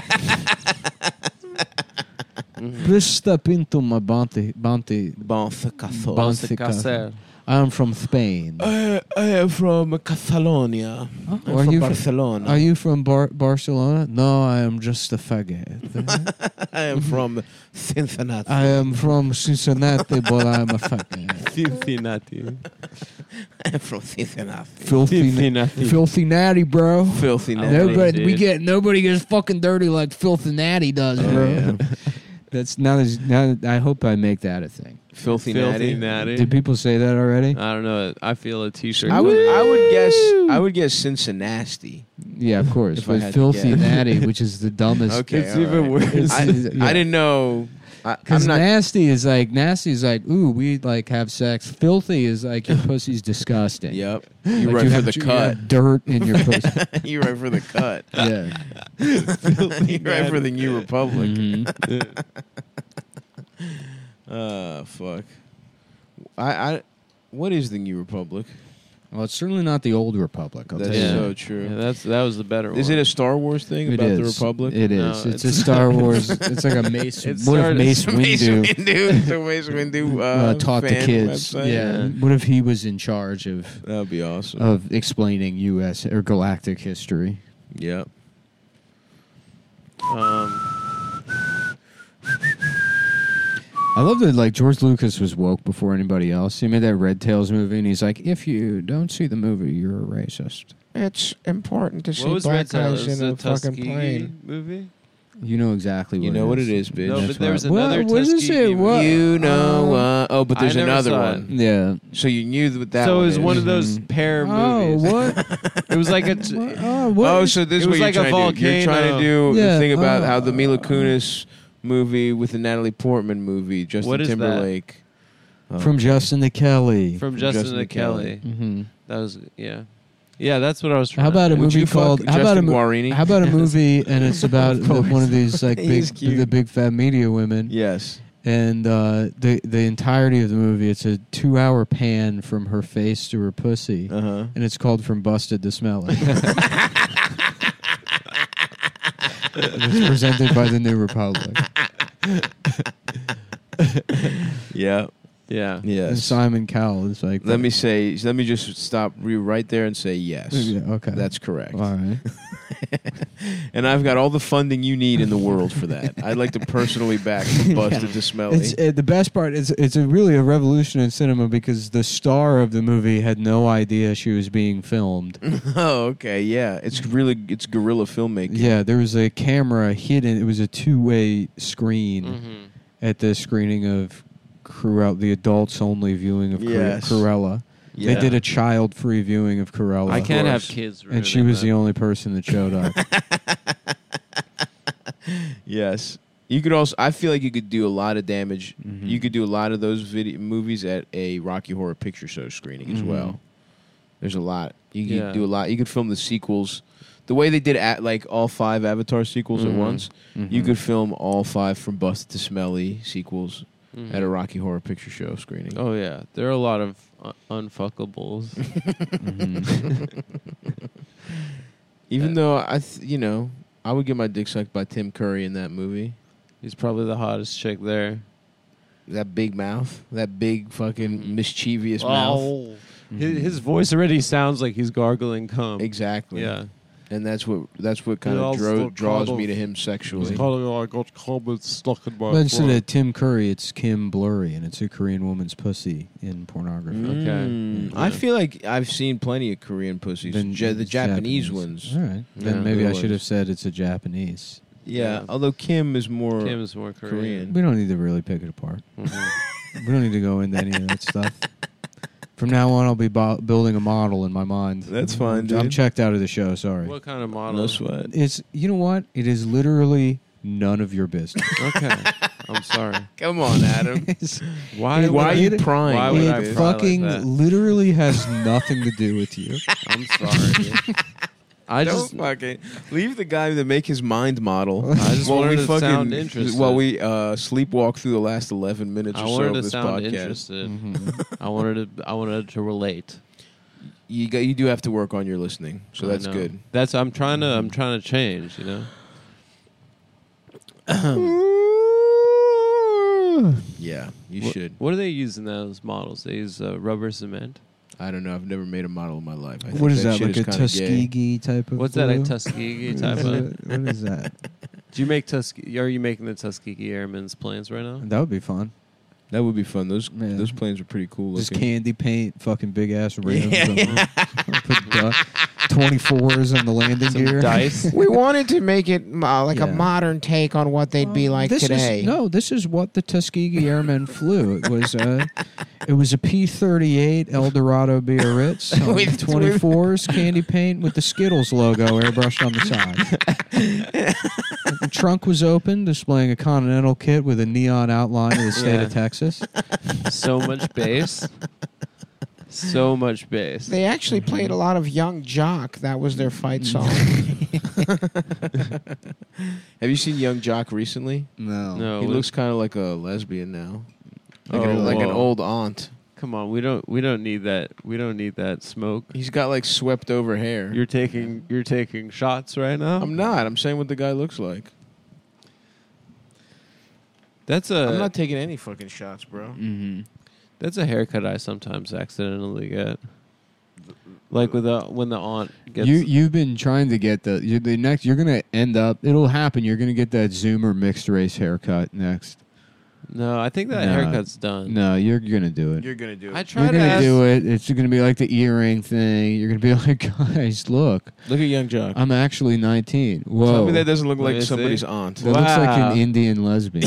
Please step into my bounty bounty Bounce castle. bouncy castle. I am from Spain. I, I am from Catalonia. Oh, I'm are from you fr- Barcelona. Are you from Bar- Barcelona? No, I am just a faggot. I am from Cincinnati. I am from Cincinnati, but I'm a faggot. Cincinnati. I'm from Cincinnati. Filthy, Cincinnati. filthy natty, bro. Filthy natty. Nobody, we dude. get nobody gets fucking dirty like filthy natty does, Oh, bro. yeah. That's now. there's- Now I hope I make that a thing. Filthy, Filthy natty. natty. Did people say that already? I don't know. I feel a T-shirt. I would, coming. I would guess, I would guess Cincinnati. Yeah, of course. If I But had to filthy guess. natty, which is the dumbest. Okay, It's all even right. worse. I, Yeah. I didn't know. I, I'm Because not. nasty is like nasty is like ooh we like have sex. Filthy is like your pussy's disgusting. Yep. Like You right you for have the ju- you cut. have dirt in your pussy. you right for the cut. Yeah. you right for the New Republic. Mhm. Uh, fuck. I, I. What is the New Republic? Well, it's certainly not the old Republic. I'll That's tell you. Yeah. so true. Yeah, that's that was the better one. Is it a Star Wars thing It about the is. Republic? It No, is. it's, it's- a Star Wars. It's like a Mace. It What if started- Mace Mace Windu Windu. The Mace Windu uh, uh, taught the fan kids? website? Yeah. What if he was in charge of That'd be awesome. of explaining U S or galactic history? yeah. Um, I love that like George Lucas was woke before anybody else. He made that Red Tails movie, and he's like, "If you don't see the movie, you're a racist." It's important to see what was Red black guys Tails? in a The fucking Tuskegee plane. movie? You know exactly what You know what it is, bitch. No, That's but there was right. another What, what does it Tuskegee say? movie. What? You know, Um, uh, oh, but I there's never another saw one. Yeah. So you knew that that So one it was is. one of those Mhm. pair Oh, movies. what? It was like a. T- What? Oh, what? Oh, so this It is was what like you're a trying to do. You're trying to volcano. do Yeah, the thing about uh, how the Mila uh, Kunis movie with the Natalie Portman movie, Justin What is that? Timberlake. Uh, From Justin to Kelly. from From Justin, Justin to to Kelly. Kelly. hmm That was yeah, yeah. That's what I was trying. How about a to Would movie you fuck called? How about a Justin mo- Guarini? How about a movie and it's about Of the, course. one of these like He's big cute. the big fat media women, Yes. and uh, the the entirety of the movie it's a two hour pan from her face to her pussy, Uh huh. and it's called From Busted to Smelly. It's presented by the New Republic. Yeah. Yeah. And Yes. Simon Cowell is like. Let me say. Let me just stop you right there and say yes. Yeah, okay. That's correct. all right. And I've got all the funding you need in the world for that. I'd like to personally back from Busted to Smelly. It's uh, the best part is it's a really a revolution in cinema because the star of the movie had no idea she was being filmed. Oh, okay, yeah. It's really it's guerrilla filmmaking. Yeah, there was a camera hidden. It was a two-way screen Mm-hmm. at the screening of Cruella, the adults-only viewing of Cru- Yes. Cruella. Yeah. They did a child-free viewing of Cruella. I can't have course. kids. and she was the only person that showed up. Yes. You could also. I feel like you could do a lot of damage. Mhm. You could do a lot of those video movies at a Rocky Horror Picture Show screening as Mhm. well. There's a lot. You could Yeah. do a lot. You could film the sequels, the way they did at like all five Avatar sequels Mhm. at once. Mhm. You could film all five From Busted to Smelly sequels Mhm. at a Rocky Horror Picture Show screening. Oh yeah, there are a lot of uh, unfuckables. Mhm. Even though I, th- you know, I would get my dick sucked by Tim Curry in that movie. He's probably the hottest chick there. That big mouth, that big fucking Mhm. mischievous mouth. Oh. His, his voice already sounds like he's gargling cum. Exactly. Yeah. And that's what that's what kind It of also dro- kind draws of- me to him sexually. of I got cum stuck in my But instead of Tim Curry, it's Kim Blurry, and it's a Korean woman's pussy in pornography. Okay. Mm, Yeah. I feel like I've seen plenty of Korean pussies. Then Ja- the it's Japanese, ones. All right. Yeah. Then maybe The I should ones. have said it's a Japanese. Yeah, Yeah. although Kim is more Kim is more Korean. Korean. We don't need to really pick it apart. Mhm. We don't need to go into any of that stuff. From now on, I'll be bo- building a model in my mind. That's fine, I'm dude. checked out of the show. Sorry. What kind of model? No sweat. It's you know what? It is literally none of your business. Okay, I'm sorry. Come on, Adam. It's- Why? It- Why are would I- you prying? Why would it I pry like fucking that? literally has nothing to do with you. I'm sorry. Dude. I Don't just fucking leave the guy to make his mind model. I just while wanted we to fucking sound interested. while we uh, sleepwalk through the last eleven minutes I or so wanted of to this sound podcast. interested. Mhm. I wanted to. I wanted to relate. You got, you do have to work on your listening, so I that's know. good. That's I'm trying to. I'm trying to change. You know. Yeah, you What- should. What do they use in those models? They use uh, rubber cement. I don't know. I've never made a model in my life. I What think is that? shit Like a is kinda gay. Tuskegee type of? What's that? A glue? Tuskegee What type is of? it? What is that? Do you make Tuskegee? Are you making the Tuskegee Airmen's planes right now? That would be fun. That would be fun. Those Yeah. those planes are pretty cool Just looking. candy paint, fucking big ass rims, Yeah. and put du- twenty-fours on the landing Some gear. dice. We wanted to make it uh, like Yeah. a modern take on what they'd be like this today. Is, no, this is what the Tuskegee Airmen flew. It was uh, it was a P thirty-eight Eldorado Biarritz on With- twenty-fours, candy paint with the Skittles logo airbrushed on the side. The trunk was open, displaying a Continental kit with a neon outline of the state Yeah. of Texas. So much bass. So much bass. They actually played a lot of Young Jock. That was their fight song. Have you seen Young Jock recently? No. No, he what- looks kind of like a lesbian now, like, Oh, an, like an whoa. old aunt. Come on, we don't. We don't need that. We don't need that smoke. He's got like swept over hair. You're taking. You're taking shots right now. I'm not. I'm saying what the guy looks like. That's a. I'm not taking any fucking shots, bro. Mm-hmm. That's a haircut I sometimes accidentally get. Like with the when the aunt gets. You you've been trying to get the you, the next. You're gonna end up. It'll happen. You're gonna get that Zoomer mixed race haircut next. no, I think that No. haircut's done. No, you're gonna do it. You're gonna do it. I You're try to gonna ask, do it. It's gonna be like the earring thing. You're gonna be like, guys, look, Look at Young Jock. I'm actually nineteen. Whoa, Tell me that doesn't look Let like me see. somebody's aunt. that looks like Wow. an Indian lesbian.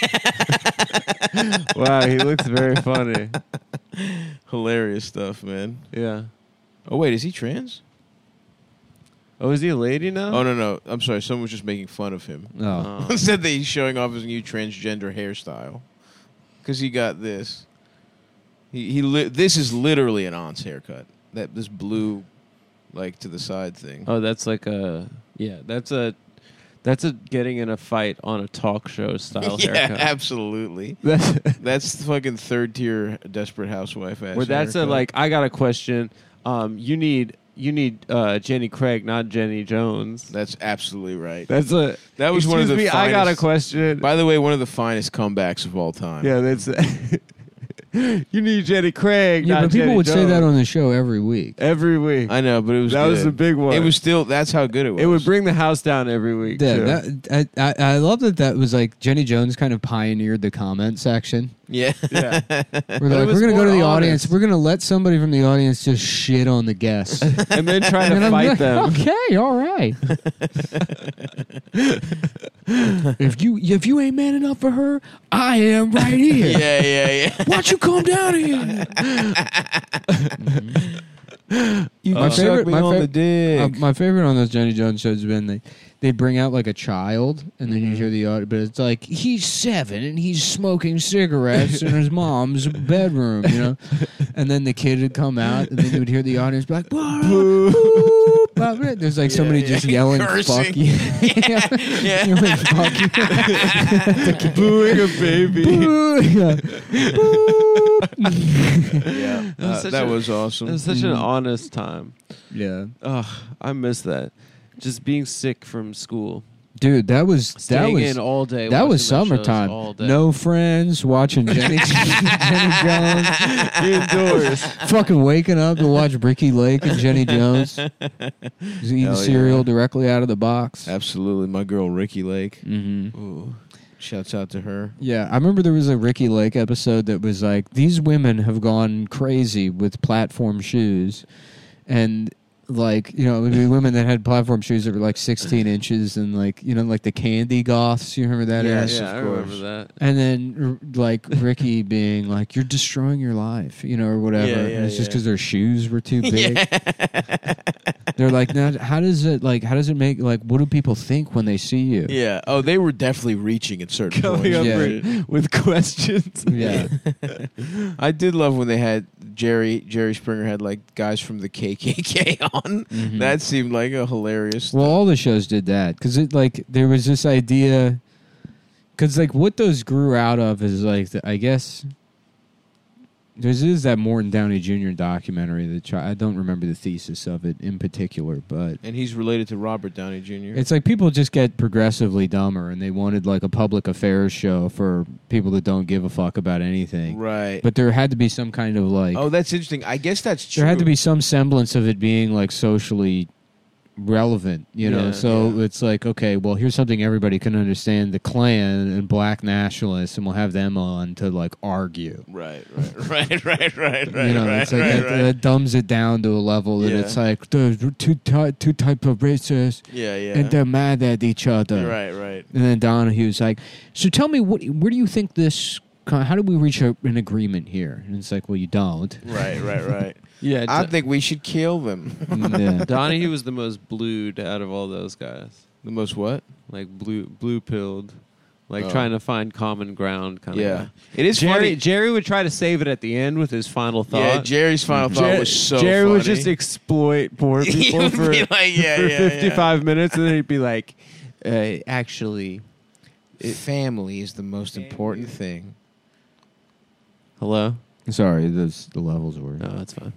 Wow, he looks very funny. Hilarious stuff, man. Yeah. Oh wait, is he trans? Oh, is he a lady now? Oh no, no. I'm sorry. Someone was just making fun of him. Oh, Oh. Said that he's showing off his new transgender hairstyle because he got this. He he. Li- this is literally an aunt's haircut. That this blue, like to the side thing. Oh, that's like a yeah. That's a that's a getting in a fight on a talk show style yeah, haircut. absolutely. That's That's fucking third tier Desperate Housewife ass. where that's a haircut. like. I got a question. Um, you need you need uh, Jenny Craig, not Jenny Jones. That's absolutely right. That's a. That was one of excuse the me, I got a finest- question. By the way, one of the finest comebacks of all time. Yeah, that's. You need Jenny Craig. yeah, not but people Jenny would say Jones. that on the show every week. every week. I know, but it was that was good. the big one. It was still. That's how good it was. It would bring the house down every week. Yeah, too. that, I, I I love that. That was like Jenny Jones kind of pioneered the comment section. Yeah. yeah. We're But it like, was we're gonna go more to the honest. audience. We're gonna let somebody from the audience just shit on the guests. And then try And to I'm fight like, them. Okay, all right. if you if you ain't man enough for her, I am right here. yeah, yeah, yeah. Why don't you come down here? You My can favorite- suck me my on fa- the dick. Uh, my favorite on those Jenny Jones shows has been they they bring out like a child and then Mm-hmm. you hear the audio, but it's like he's seven and he's smoking cigarettes in his mom's bedroom, you know. And then the kid would come out and then you would hear the audience be like, "Boo, boo, boo." There's like somebody yeah. just yelling, Cursing. "Fuck you!" Yeah. Yelling, "Fuck you!" Booing a baby. Boo. Yeah. Boo. yeah, was uh, such that a- was awesome. It was such an Mhm. honest time. Yeah, Ugh, I miss that. Just being sick from school. dude, that was that Staying was in all day. that was watching my shows summertime. all day. No friends, watching Jenny, Jenny Jones, indoors. fucking waking up to watch Ricky Lake and Jenny Jones Just eating Hell cereal yeah. directly out of the box. Absolutely, my girl Ricky Lake. Mm-hmm. Ooh, shouts out to her. Yeah, I remember there was a Ricky Lake episode that was like, these women have gone crazy with platform shoes, and like, you know, maybe women that had platform shoes that were like sixteen inches and like, you know, like the candy goths. You remember that? Yes, era? yeah, of I course. remember that. And then r- like Ricky being like, "You're destroying your life," you know, or whatever. Yeah, yeah, and it's just yeah. because their shoes were too big. Yeah. They're like, now, how does it like? How does it make like? What do people think when they see you? Yeah. Oh, they were definitely reaching at certain Coming points. up Yeah. for- with questions. Yeah. I did love when they had Jerry Jerry Springer had like guys from the K K K on. Mhm. That seemed like a hilarious. Well, all the shows did that because it like there was this idea because like what those grew out of is like the, I guess there's is that Morton Downey Junior documentary that try, I don't remember the thesis of it in particular, but and he's related to Robert Downey Junior it's like people just get progressively dumber and they wanted like a public affairs show for people that don't give a fuck about anything. Right. But there had to be some kind of like oh, that's interesting. I guess that's true. there had to be some semblance of it being like socially relevant, you know. Yeah, so yeah. it's like, okay, well, here's something everybody can understand: the Klan and black nationalists, and we'll have them on to like argue. Right, right, right, right, right, right. You know, right, it's like right, that, right. that dumbs it down to a level that Yeah. it's like there's two ty- two type of races, Yeah, yeah. and they're mad at each other. right, right. And then Donahue's like, so tell me, what where do you think this? How do we reach a, an agreement here? And it's like, well, you don't. Right, right, right. Yeah, I Do- think we should kill them. Yeah. Donahue was the most blued out of all those guys. The most what? Like blue, blue pilled, like Oh. trying to find common ground. Kind Yeah. of. It is Jerry, funny. Jerry would try to save it at the end with his final thought. Yeah, Jerry's final thought Jer- was so Jerry funny. would just exploit poor He people would for, be like, yeah, for yeah, yeah. fifty-five minutes, and then he'd be like, uh, "Actually, family is the most important thing. hello." Sorry, those the levels were. No, that's fine.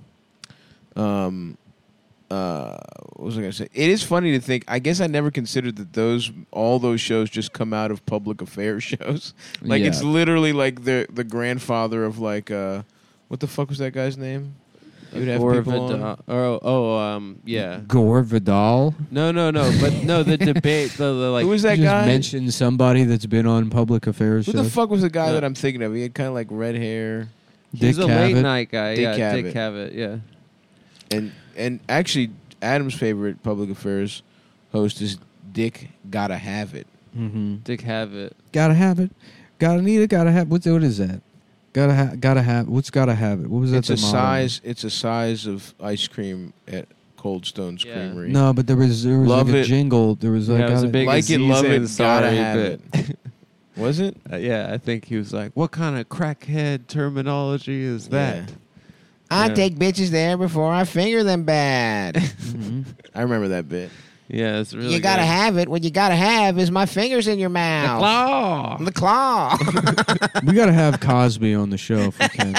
Um, uh, what was I gonna say? It is funny to think. I guess I never considered that those all those shows just come out of public affairs shows. Like Yeah. it's literally like the the grandfather of like uh, what the fuck was that guy's name? He would have Or people on. Vidal- oh, oh, um, yeah. Gore Vidal. No, no, no. But no, the debate, the, the like. Who was that You just guy? mentioned somebody that's been on public affairs Who shows. the fuck was the guy Yeah. that I'm thinking of? He had kind of like red hair, He's Dick a late Cavett. night guy. Dick yeah, Dick Cavett. Cavett. Yeah. and and actually Adam's favorite public affairs host is Dick Gotta Have It. Mm-hmm. Dick Cavett. Gotta have it. Gotta need it. Gotta have. What's what is that? Gotta ha- Gotta have. What's gotta have it? What was that? It's a the motto? size. It's a size of ice cream at Cold Stone's Yeah. Creamery. No, but there was there was Love like a it. jingle. There was like Yeah, it was a gotta- big Like it, Aziz love it, Ansari gotta have bit. it. Was it? Uh, yeah, I think he was like, "What kind of crackhead terminology is that?" Yeah. I Yeah. take bitches there before I finger them bad. Mhm. I remember that bit. Yeah, it's really. you gotta good. have it. What you gotta have is my fingers in your the mouth. claw. The claw. We gotta have Cosby on the show if we can.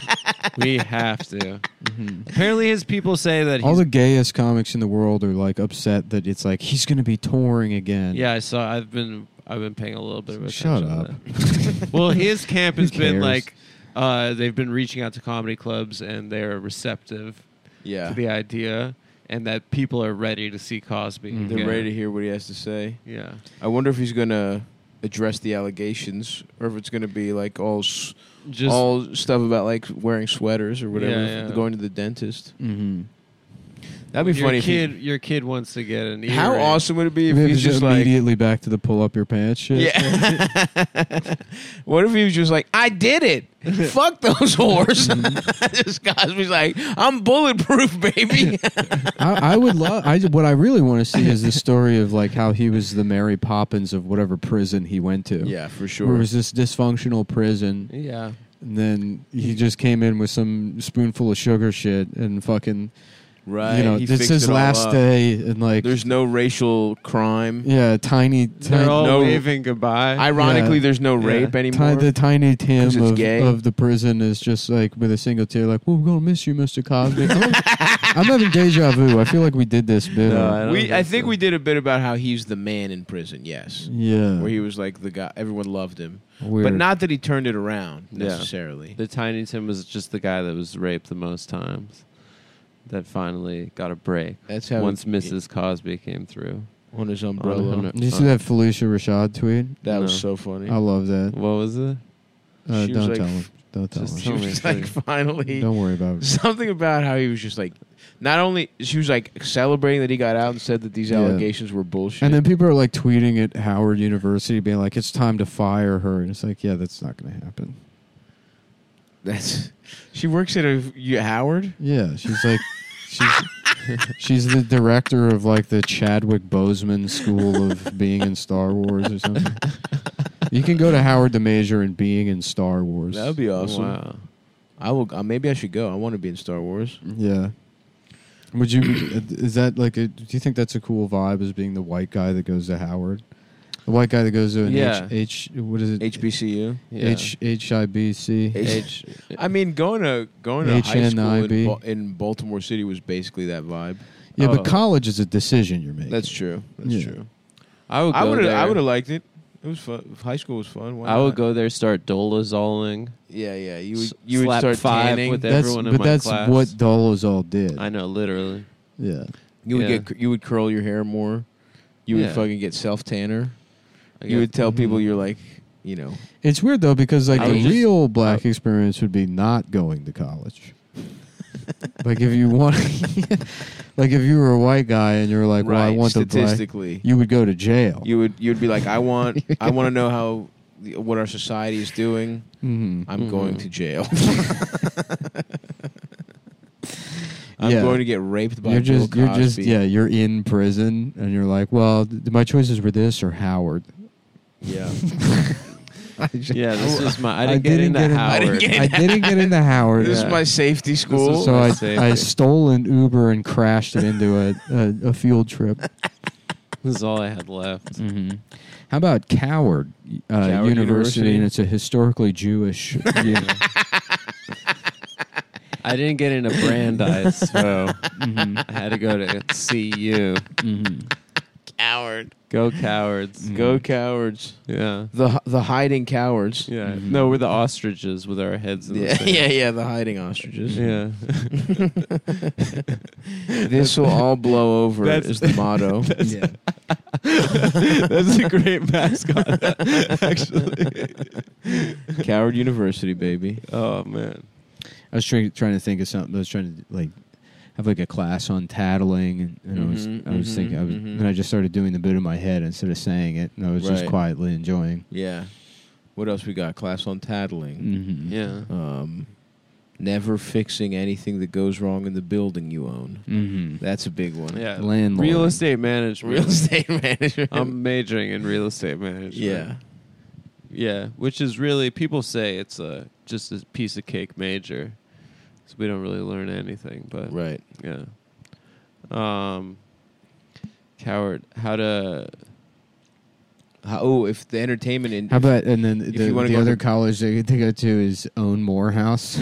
We have to. Mhm. Apparently, his people say that All he's. the gayest comics in the world are like upset that it's like he's gonna be touring again. Yeah, I saw. I've been. I've been paying a little bit of Shut attention. to up. that. Well, his camp Who has been cares? like. Uh, they've been reaching out to comedy clubs, and they're receptive Yeah. to the idea, and that people are ready to see Cosby. Mhm. They're again. ready to hear what he has to say. Yeah. I wonder if he's gonna address the allegations, or if it's gonna be like all s- Just all stuff about like wearing sweaters or whatever, Yeah, yeah. going to the dentist. Mm-hmm. That'd be your funny. Kid, If your kid wants to get an he, how earring. awesome would it be if he's just like, immediately back to the pull up your pants shit. yeah. What if he was just like, I did it. Fuck those whores. This Cosby's like, I'm bulletproof, baby. I, I would love. I what I really want to see is the story of like how he was the Mary Poppins of whatever prison he went to. yeah, for Where sure. it was this dysfunctional prison, Yeah. and then he just came in with some spoonful of sugar shit and fucking, Right. you know, he this fixed is it all last up. day, and like, There's no racial crime. yeah, tiny, They're tiny, all no- waving goodbye. Ironically, Yeah. there's no Yeah. rape ti- anymore. the tiny 'Cause Tim it's of, gay. of the prison is just like with a single tear, like, well, we're gonna miss you, Mister Cosby. I'm, I'm having deja vu. I feel like we did this bit. No, on- I don't we, I think think so. we did a bit about how he's the man in prison. Yes, yeah, where he was like the guy. Everyone loved him, weird. but not that he turned it around Yeah. necessarily. The Tiny Tim was just the guy that was raped the most times. That finally got a break That's how once he- Missus Cosby came through. on his umbrella. On her- Did you see that Felicia Rashad tweet? That was No. so funny. I love that. What was it? Uh, She was don't like, tell him. Don't tell Just her. She tell me. was like, finally, Don't worry about it. something about how he was just like, not only she was like celebrating that he got out and said that these Yeah. allegations were bullshit. And then people are like tweeting at Howard University, being like, "It's time to fire her," and it's like, "Yeah, that's not going to happen." that's she works at a you, Howard. Yeah, she's like, she's she's the director of like the Chadwick Boseman School of Being in Star Wars or something. You can go to Howard to major in being in Star Wars. That would be awesome. Wow. I will. Uh, maybe I should go. I want to be in Star Wars. Yeah. Would you? Is that like a? Do you think that's a cool vibe as being the white guy that goes to Howard? The white guy that goes to an Yeah. H, H what is it? H B C U. Yeah. H H I B C. H. I mean, going to going to H high N school I B. in, Ba- in Baltimore City was basically that vibe. Yeah, Oh. but college is a decision you're making. That's true. That's Yeah. true. I would go I would there. I would have liked it. It was fun. High school was fun. Why I would not? go there, start dolazoling. Yeah, yeah. You would S- you would slap start five tanning. with That's, everyone in but my that's class. what Dolezal did. I know, literally. Yeah. you would Yeah. get you would curl your hair more. You Yeah. would fucking get self tanner. I You guess- would tell people Mhm. you're like, you know, It's weird though because like I the would just- real black I- experience would be not going to college. Like if you want, like if you were a white guy and you were like, well, I right, want the black, statistically, you would go to jail. you would you'd be like, I want I want to know how the- what our society is doing. hmm I'm Mhm. going to jail. I'm Yeah. going to get raped by You're Bill just, you're just, Cosby. yeah, you're in prison and you're like, well, th- my choices were this or Howard. yeah. Yeah, this was my. I I didn't get didn't into get in- Howard. I didn't get- I didn't get into Howard. This Yeah. is my safety school. is So my I, safety. I stole an Uber and crashed it into a, a, a field trip. This is all I had left. Mm-hmm. How about Coward, uh, Coward University, University? and it's a historically Jewish. uni- I didn't get into Brandeis, so Mhm. I had to go to C U. Mhm. Coward. Go cowards. Mhm. Go cowards. Yeah. The the hiding cowards. Yeah. Mhm. No, we're the ostriches with our heads in the Yeah, sand. yeah, yeah. The hiding ostriches. Yeah. This will all blow over. That's- Is the motto. Yeah. That's a great mascot, actually. Coward University, baby. Oh, man. I was trying, trying to think of something. I was trying to like have like a class on tattling, and, and I was Mhm, I was mhm, thinking, I was, mhm. then I just started doing the bit in my head instead of saying it, and I was just Right. quietly enjoying. Yeah. What else we got? Class on tattling. Mm-hmm. Yeah. Um, never fixing anything that goes wrong in the building you own. Mm-hmm. That's a big one. Yeah. Landlord. Real estate management. Real estate management. I'm majoring in real estate management. yeah. Yeah, which is really, people say it's a just a piece of cake major. So we don't really learn anything, but Right. yeah. Um, Coward, how to, How, oh, if the entertainment in How about and then If the, you wanna the go other to- college they get to go to is Own Morehouse.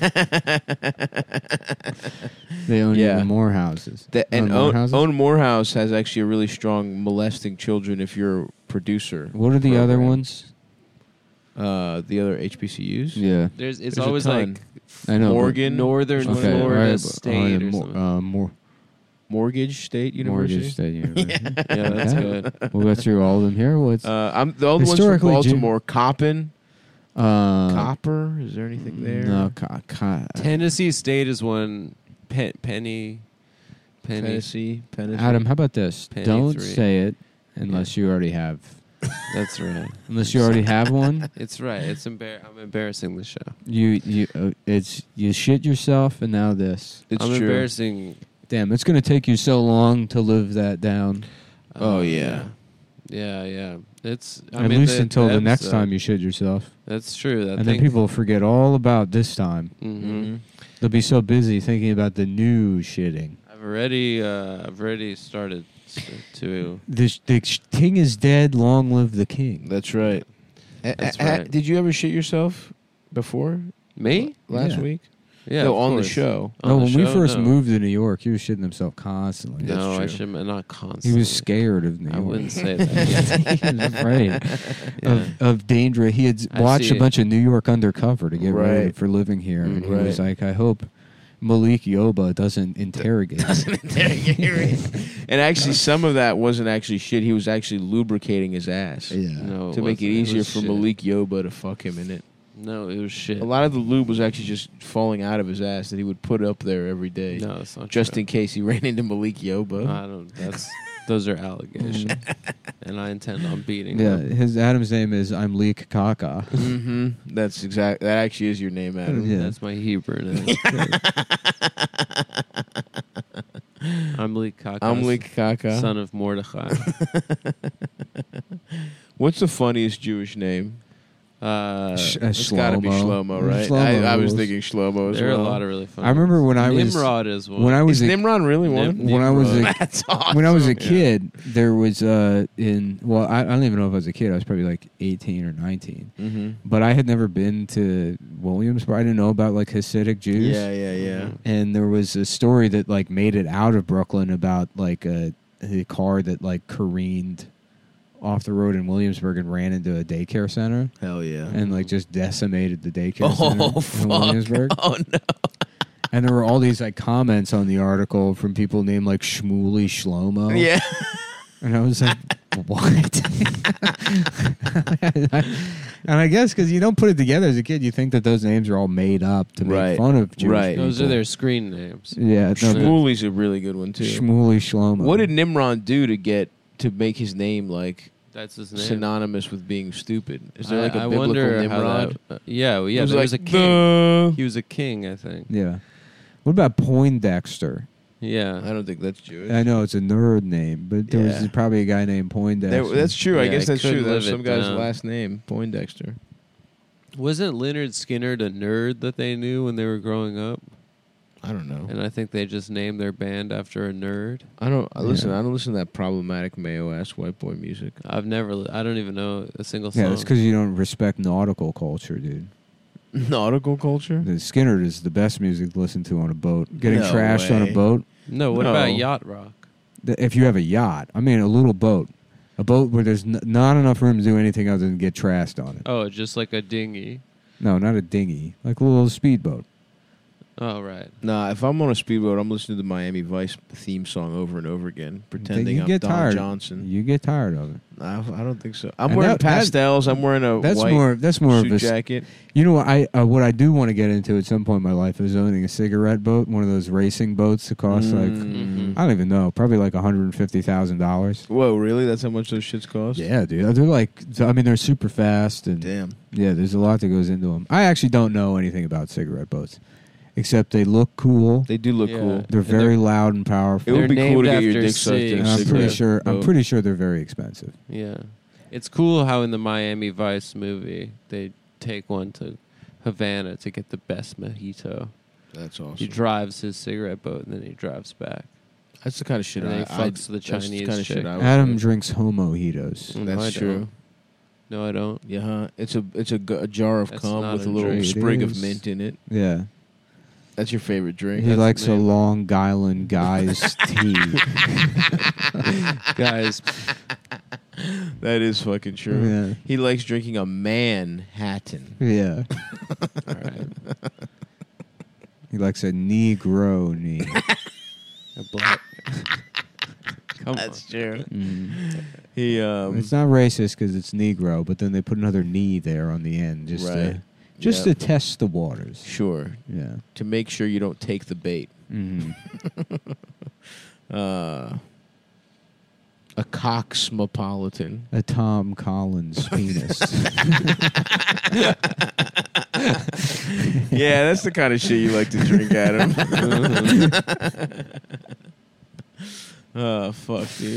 They own Yeah. even more houses. The, and Own own, Morehouses? own Morehouse has actually a really strong molesting children if you're a producer. What are the other program. ones? Uh, the other H B C Us? Yeah, there's, it's There's a always ton. like I know. but- Morgan. Northern Okay, Florida right, but- State oh, yeah, or Mor- something. uh, Mor- Mortgage State University? Mortgage State University. Yeah, that's Okay. good. We'll go through all of them here. What's Uh, I'm the only ones from Historically, Ju- Baltimore. Coppin, uh, Copper. Is there anything there? No, co- co- Tennessee State is one. Pe- Penny, Penny. Tennessee, Tennessee. Adam, how about this? Penny Don't three. say it unless you already have. That's right. Unless you already have one, It's right. It's embar- I'm embarrassing the show. you you uh, it's you shit yourself, and now this. It's I'm true. embarrassing. Damn, it's gonna take you so long to live that down. Oh, uh, yeah. yeah, yeah. It's I At mean, least the- until the next episode- time you shit yourself, That's true. That and then people will forget all about this time. hmm They'll be so busy thinking about the new shitting. I've already, uh, I've already started to. The, sh- the sh- king is dead. Long live the king. That's right. That's A- a- right. Did you ever shit yourself before? Me? Last Yeah. week? Yeah. no, of on the course. show. On no, the when we show? first No. moved to New York, he was shitting himself constantly. That's No, I true. should not constantly. He was scared of New I York. wouldn't say that. He was afraid Yeah. of, of danger. He had I watched see. a bunch of New York Undercover to get ready Right. for living here, and he Right. was like, "I hope Malik Yoba doesn't interrogate." me." And actually, some of that wasn't actually shit. He was actually lubricating his ass Yeah. No, to make it wasn't. easier was for shit. Malik Yoba to fuck him in it. No, it was shit. A lot of the lube was actually just falling out of his ass that he would put up there every day, No, it's not just true. in case he ran into Malik Yoba. I don't. That's those are allegations, and I intend on beating Yeah, them. his Adam's name is I'm Leek Kaka. Mm-hmm. That's exact. That actually is your name, Adam. Yeah. That's my Hebrew name. I'm Lee Kaka. I'm Lik Kaka. son of Mordechai. What's the funniest Jewish name? Uh, Sh- uh, It's got to be Shlomo. Shlomo, right? Shlomo I, I was rules. thinking Shlomo as there are well. a lot of really fun. I remember when I was Nimrod is one. when I was Is a, Nimrod really one? Nim- when I was a Nimrod. That's awesome. when I was a Yeah. kid, there was uh in well I, I don't even know if I was a kid. I was probably like eighteen or nineteen. Mm-hmm. But I had never been to Williamsburg. I didn't know about like Hasidic Jews. Yeah, yeah, yeah. Mhm. And there was a story that like made it out of Brooklyn about like a, a car that like careened off the road in Williamsburg and ran into a daycare center Hell yeah. and like just decimated the daycare center Oh in fuck! Williamsburg. Oh no! And there were all these like comments on the article from people named like Shmuley Shlomo. Yeah. And I was like, what? And I guess because you don't put it together as a kid, you think that those names are all made up to make Right. fun of Jewish Right. Those people. are their screen names. Yeah, no, but Shmuley's a really good one too. Shmuley Shlomo. What did Nimrod do to get to make his name like That's his name. synonymous with being stupid? Is there I- like a I biblical wonder Nimrod? How that, uh, yeah, well, yeah. It was there like was a king. the- He was a king, I think. Yeah. What about Poindexter? Yeah. I don't think that's Jewish. I know it's a nerd name, but there was Yeah. probably a guy named There- Poindexter. that's true. I Yeah, guess I that's true. couldn't That was live some it guy's down. last name, Poindexter. Wasn't Leonard Skinner a nerd that they knew when they were growing up? I don't know. And I think they just named their band after a nerd. I don't. I listen. Yeah. I don't listen to that problematic Mayo ass white boy music. I've never. li- I don't even know a single song. Yeah, that's because you don't respect nautical culture, dude. Nautical culture. The Skinner is the best music to listen to on a boat. Getting No trashed on way. a boat. no. What No. about yacht rock? th- If you have a yacht, I mean a little boat, a boat where there's n- not enough room to do anything other than get trashed on it. Oh, just like a dinghy. No, not a dinghy, like a little speedboat. Oh, right. Nah, if I'm on a speedboat, I'm listening to the Miami Vice theme song over and over again, pretending you I'm get Don tired. Johnson. You get tired of it. I, I don't think so. I'm And wearing that- that- pastels. I'm wearing a That's white more. That's more suit of a. s- jacket. You know what I uh, what I do want to get into at some point in my life is owning a cigarette boat, one of those racing boats that cost like Mm. Mhm. I don't even know, probably like one hundred and fifty thousand dollars. Whoa, really? That's how much those shits cost? Yeah, dude. They're like, I mean, they're super fast, and Damn. yeah, there's a lot that goes into them. I actually don't know anything about cigarette boats, except they look cool. They do look Yeah. cool. They're And very they're- loud and powerful. It would They're be cool to named get your after dick sucked in cigs. and a I'm pretty cigarette sure. I'm boat. pretty sure they're very expensive. Yeah. It's cool how in the Miami Vice movie they take one to Havana to get the best mojito. That's awesome. He drives his cigarette boat and then he drives back. That's the kind of shit And I. then he I fucks the that's Chinese kind of chick. shit I would Adam do. drinks homojitos. Mm, That's I true. don't. No, I don't. Yeah, huh? It's a it's a, gu- a jar of That's cum not with a a little drink. It sprig of is. mint in it. Yeah, That's your favorite drink. he That's likes the a name. Long Island guy's tea. Guys, That is fucking true. Yeah, He likes drinking a Manhattan. yeah. all right. He likes a Negro knee. A black. Come That's on. true. Mm. He um It's not racist because it's Negro, but then they put another knee there on the end just right. to just Yep. to test the waters. Sure. Yeah. To make sure you don't take the bait. hmm Uh a coxmopolitan. A Tom Collins penis. Yeah, that's the kind of shit you like to drink, Adam. Oh, fuck, dude.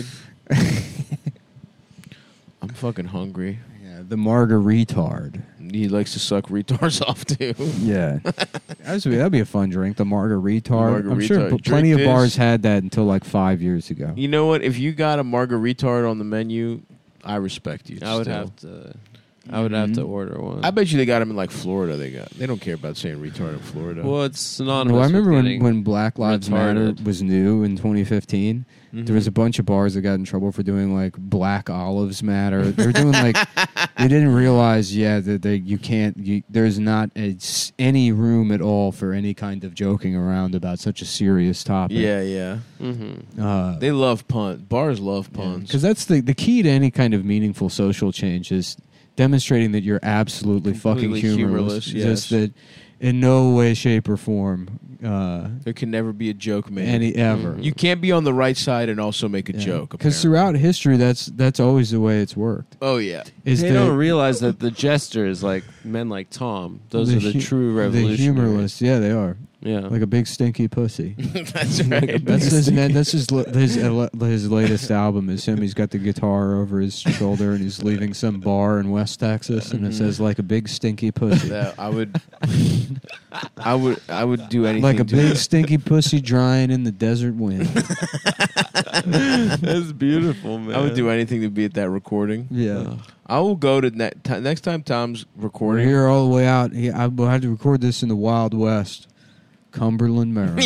I'm fucking hungry. Yeah, the Margaritard. He likes to suck retards off, too. Yeah. That'd be, that'd be a fun drink, the Margaritard. I'm sure Margaritard. p- plenty Drink of bars this. had that until like five years ago. You know what? If you got a margaritard on the menu, I respect you. I would still. have to. I would have to Mhm. order one. I bet you they got them in like Florida. They got. They don't care about saying retard in Florida. Well, it's synonymous. Well, I remember with when, getting when Black Lives Matter retarded. was new in twenty fifteen. Mhm. There was a bunch of bars that got in trouble for doing like Black Olives Matter. They were doing like they didn't realize, yeah, that they you can't. You, there's not a s any room at all for any kind of joking around about such a serious topic. Yeah, yeah. Mm-hmm. Uh, They love puns. Bars love puns. because that's the the key to any kind of meaningful social change is demonstrating that you're absolutely fucking Completely humorless. humorless, yes. Just that in no way, shape, or form uh, There can never be a joke made. any ever. Mhm. You can't be on the right side and also make a joke. Because apparently. throughout history, that's that's always the way it's worked. Oh yeah. Is they that don't realize that the jesters, like men like Tom, those are the hu- true the revolutionaries. humorless? Yeah, they are Yeah. like a big stinky pussy. That's right. That's his. That's his. His, his latest album is him. He's got the guitar over his shoulder and he's leaving some bar in West Texas, and it says like a big stinky pussy, That I would, I would, I would do anything. like a to big stinky pussy drying in the desert wind. That's beautiful, man. I would do anything to be at that recording. Yeah, I will go to ne- t- next time Tom's we're recording. here all the way out. He, I will have to record this in the Wild West, Cumberland, Maryland.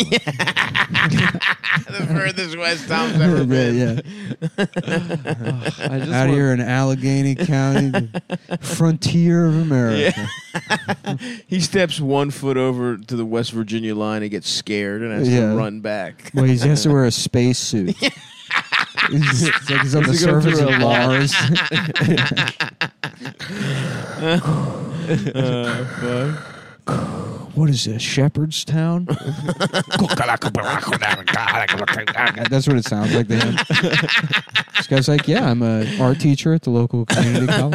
The furthest west Tom's ever yeah, been. yeah. I just Out want- here in Allegheny County, the frontier of America. He steps one foot over to the West Virginia line and gets scared and has Yeah. to run back. Well, he has to wear a space suit. It's like he's on the Does he go surface through of a lot? Mars. Uh, fuck. What is this, Shepherdstown? That's what it sounds like to him. This guy's like, yeah, I'm an art teacher at the local community college.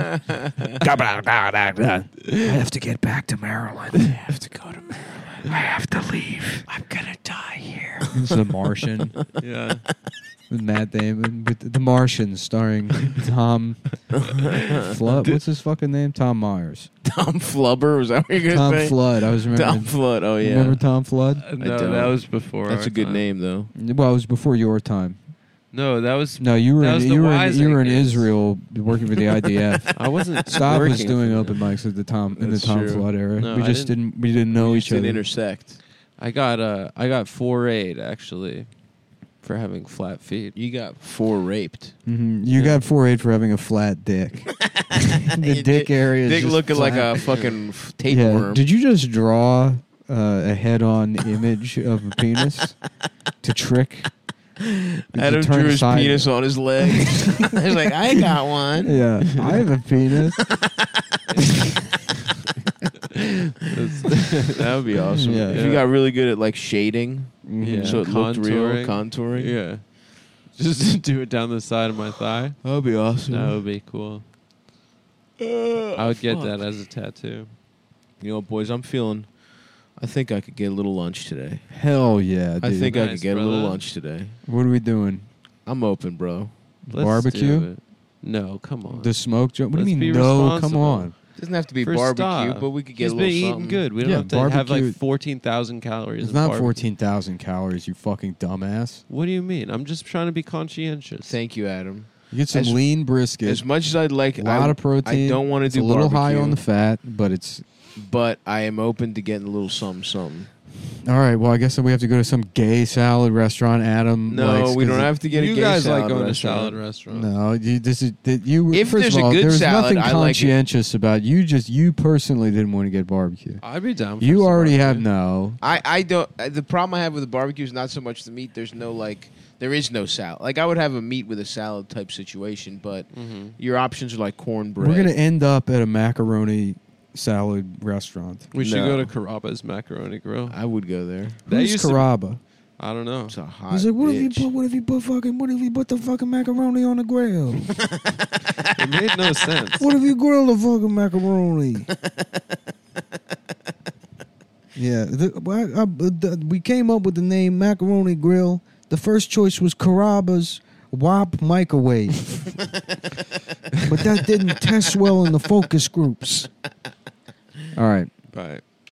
I have to get back to Maryland. I have to go to Maryland. I have to leave. I'm gonna die here. It's The Martian Yeah. with Matt Damon, with The Martian, starring Tom Flood. What's his fucking name? Tom Myers. Tom Flubber, was that what you're Tom gonna say? Flood. I was remembering. Tom Flood. Oh yeah, Remember Tom Flood? No, don't. that was before. that's our a good time. name though. Well, it was before your time. No, that was. No, you were That in, was the you were in, Wise you were in Acres. Israel working for the I D F. I wasn't. Stav was working doing for open them. mics at the Tom in That's the Tom true. Flood era. No, we I just didn't- didn't, we didn't know We each just didn't other. intersect. I got uh, I got four aid actually, for having flat feet. You got four raped. hmm You got four eight for having a flat dick. the dick area is Dick just looking like flat. a fucking f- Yeah. tapeworm. Did you just draw uh, a head-on image of a penis to trick? Adam to turn drew his aside- penis on his leg. He's like, I got one. Yeah, I have a penis. That would be awesome. Yeah. If you got really good at like shading, Yeah. so it looked real, Contouring. contouring. Yeah. Just do it down the side of my thigh. That would be awesome. That would be cool. I would get that as a tattoo. You know, boys, I'm feeling. I think I could get a little lunch today. Hell yeah, dude. I think I Nice, could get a little brother. lunch today. What are we doing? I'm open, bro. Let's Barbecue? do it. No, come on. The smoke joint? What do you Let's mean? be No, responsible. come on. Doesn't have to be For barbecue, Stav. but we could get He's a been little eating something. good. We don't Yeah, have to have barbecue- like fourteen thousand calories. It's in not barbecue. fourteen thousand calories, you fucking dumbass. What do you mean? I'm just trying to be conscientious. Thank you, Adam. You get some As- lean brisket. As much as I'd like, a lot I, of protein. I don't want to It's do a little barbecue, high on the fat, but it's but I am open to getting a little something, something. all right. Well, I guess we have to go to some gay salad restaurant. Adam, No, likes, we 'cause don't it- have to get a you gay guys salad like going restaurant. to salad restaurant. No, you, this is that you. If first there's of a all, good there's salad, nothing I like it. conscientious about you. Just you personally didn't want to get barbecue. I'd be down. For You some already have barbecue. no. I, I don't. uh, The problem I have with the barbecue is not so much the meat. There's no like. There is no salad. Like I would have a meat with a salad type situation, but Mhm. your options are like cornbread. We're gonna end up at a macaroni salad restaurant. We should No. go to Carrabba's Macaroni Grill. I would go there. That Who's used to be- Carrabba? I don't know. It's a hot. He's like, what if you bitch. put? What if you put fucking? What if you put the fucking macaroni on the grill? It made no sense. What if you grill the fucking macaroni? Yeah, the, well, I, I, the, we came up with the name Macaroni Grill. The first choice was Carrabba's W A P microwave, but that didn't test well in the focus groups. All right, Right.